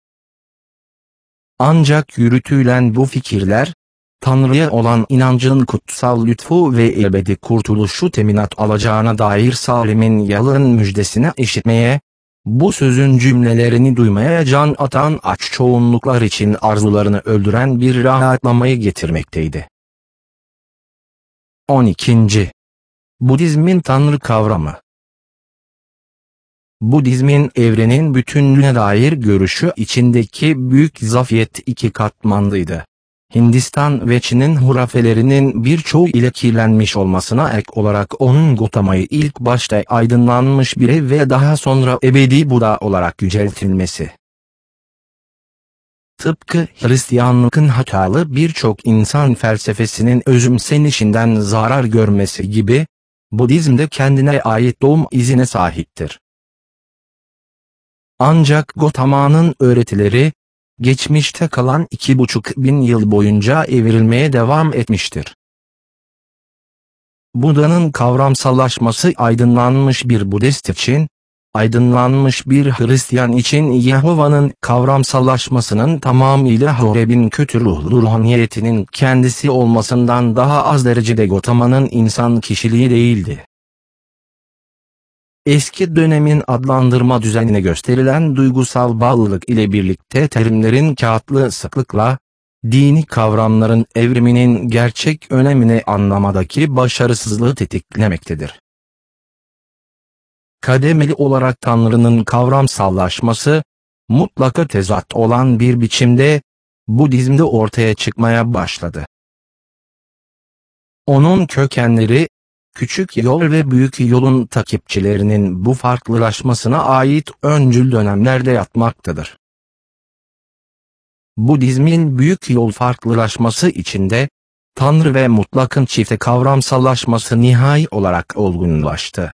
Ancak yürütülen bu fikirler, Tanrı'ya olan inancın kutsal lütfu ve ebedi kurtuluşu teminat alacağına dair Salim'in yalın müjdesine işitmeye, bu sözün cümlelerini duymaya can atan aç çoğunluklar için arzularını öldüren bir rahatlamayı getirmekteydi. 12. Budizmin Tanrı kavramı. Budizmin evrenin bütünlüğüne dair görüşü içindeki büyük zafiyet iki katmanlıydı. Hindistan ve Çin'in hurafelerinin birçoğu ile kirlenmiş olmasına ek olarak onun Gautama'yı ilk başta aydınlanmış biri ve daha sonra ebedi Buda olarak yüceltilmesi. Tıpkı Hristiyanlığın hatalı birçok insan felsefesinin özümsenişinden zarar görmesi gibi, Budizm de kendine ait doğum izine sahiptir. Ancak Gautama'nın öğretileri, geçmişte kalan 2500 yıl boyunca evrilmeye devam etmiştir. Buda'nın kavramsallaşması aydınlanmış bir Budist için, aydınlanmış bir Hristiyan için Yahova'nın kavramsallaşmasının tamamıyla Horeb'in kötü ruhlu ruhaniyetinin kendisi olmasından daha az derecede Gautama'nın insan kişiliği değildi. Eski dönemin adlandırma düzenine gösterilen duygusal bağlılık ile birlikte terimlerin kağıtlı sıklıkla, dini kavramların evriminin gerçek önemini anlamadaki başarısızlığı tetiklemektedir. Kademeli olarak Tanrı'nın kavramsallaşması, mutlaka tezat olan bir biçimde, Budizm'de ortaya çıkmaya başladı. Onun kökenleri, küçük yol ve büyük yolun takipçilerinin bu farklılaşmasına ait öncül dönemlerde yatmaktadır. Budizmin büyük yol farklılaşması içinde, Tanrı ve mutlakın çifte kavramsallaşması nihai olarak olgunlaştı.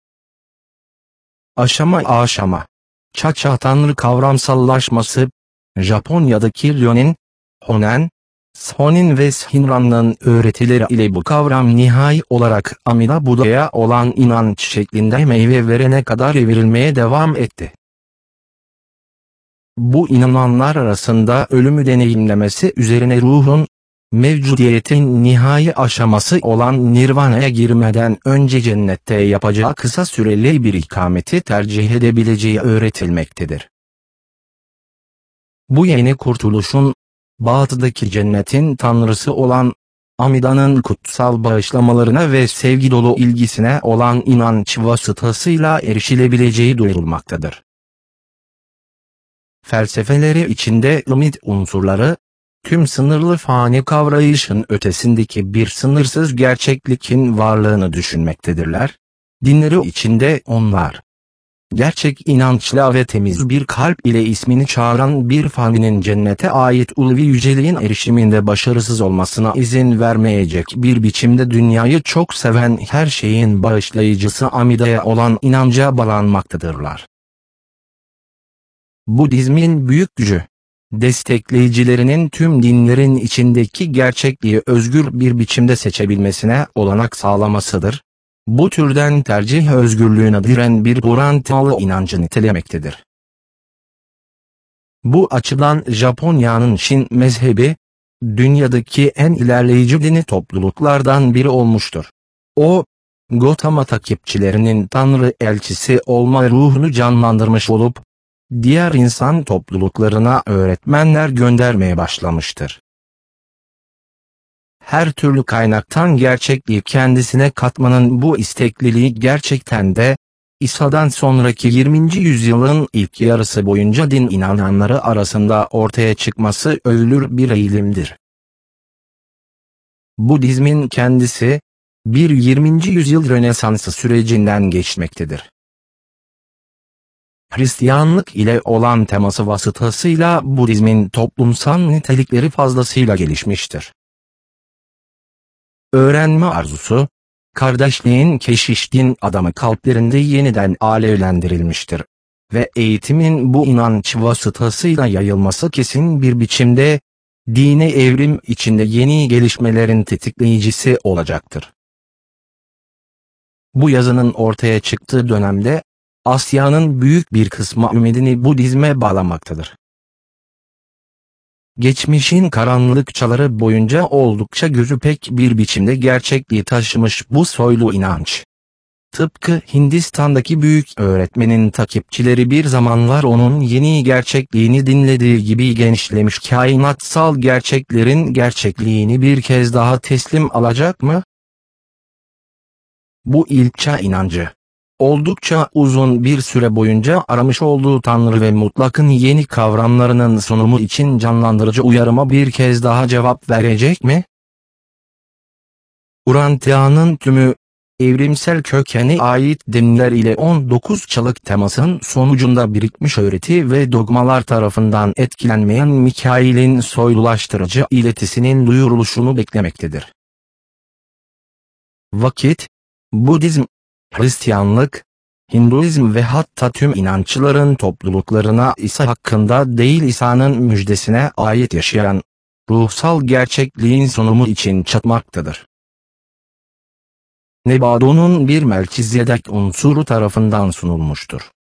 Aşama aşama, Çaça Tanrı kavramsallaşması, Japonya'daki Ryonin, Honen, Shonin ve Shinran'ın öğretileri ile bu kavram nihai olarak Amida Buda'ya olan inanç şeklinde meyve verene kadar evrilmeye devam etti. Bu inananlar arasında ölümü deneyimlemesi üzerine ruhun, mevcudiyetin nihai aşaması olan Nirvana'ya girmeden önce cennette yapacağı kısa süreli bir ikameti tercih edebileceği öğretilmektedir. Bu yeni kurtuluşun, batıdaki cennetin tanrısı olan, Amida'nın kutsal bağışlamalarına ve sevgi dolu ilgisine olan inanç vasıtasıyla erişilebileceği duyurulmaktadır. Felsefeleri içinde limit unsurları, tüm sınırlı fani kavrayışın ötesindeki bir sınırsız gerçeklikin varlığını düşünmektedirler. Dinleri içinde onlar, gerçek inançla ve temiz bir kalp ile ismini çağıran bir faninin cennete ait ulvi yüceliğin erişiminde başarısız olmasına izin vermeyecek bir biçimde dünyayı çok seven her şeyin bağışlayıcısı Amide'ye olan inanca bağlanmaktadırlar. Budizmin büyük gücü, destekleyicilerinin tüm dinlerin içindeki gerçekliği özgür bir biçimde seçebilmesine olanak sağlamasıdır. Bu türden tercih özgürlüğüne diren bir Burantalı inancı nitelemektedir. Bu açıdan Japonya'nın Shin mezhebi, dünyadaki en ilerleyici dini topluluklardan biri olmuştur. O, Gotama takipçilerinin Tanrı elçisi olma ruhunu canlandırmış olup, diğer insan topluluklarına öğretmenler göndermeye başlamıştır. Her türlü kaynaktan gerçekliği kendisine katmanın bu istekliliği gerçekten de, İsa'dan sonraki 20. yüzyılın ilk yarısı boyunca din inananları arasında ortaya çıkması övülür bir eğilimdir. Budizmin kendisi, bir 20. yüzyıl Rönesansı sürecinden geçmektedir. Hristiyanlık ile olan teması vasıtasıyla Budizmin toplumsal nitelikleri fazlasıyla gelişmiştir. Öğrenme arzusu, kardeşliğin keşiş din adamı kalplerinde yeniden alevlendirilmiştir. Ve eğitimin bu inanç vasıtasıyla yayılması kesin bir biçimde, dine evrim içinde yeni gelişmelerin tetikleyicisi olacaktır. Bu yazının ortaya çıktığı dönemde, Asya'nın büyük bir kısmı ümidini Budizme bağlamaktadır. Geçmişin karanlık çağları boyunca oldukça görüpek bir biçimde gerçekliği taşımış bu soylu inanç, tıpkı Hindistan'daki büyük öğretmenin takipçileri bir zamanlar onun yeni gerçekliğini dinlediği gibi genişlemiş kainatsal gerçeklerin gerçekliğini bir kez daha teslim alacak mı? Bu ilkçe inancı, oldukça uzun bir süre boyunca aramış olduğu Tanrı ve mutlakın yeni kavramlarının sunumu için canlandırıcı uyarıma bir kez daha cevap verecek mi? Urantia'nın tümü, evrimsel kökene ait dinler ile 19 çalık temasın sonucunda birikmiş öğreti ve dogmalar tarafından etkilenmeyen Mikail'in soylulaştırıcı iletisinin duyuruluşunu beklemektedir. Vakit, Budizm, Hristiyanlık, Hinduizm ve hatta tüm inançların topluluklarına İsa hakkında değil İsa'nın müjdesine ait yaşayan, ruhsal gerçekliğin sunumu için çatmaktadır. Nebado'nun bir Melkizedek unsuru tarafından sunulmuştur.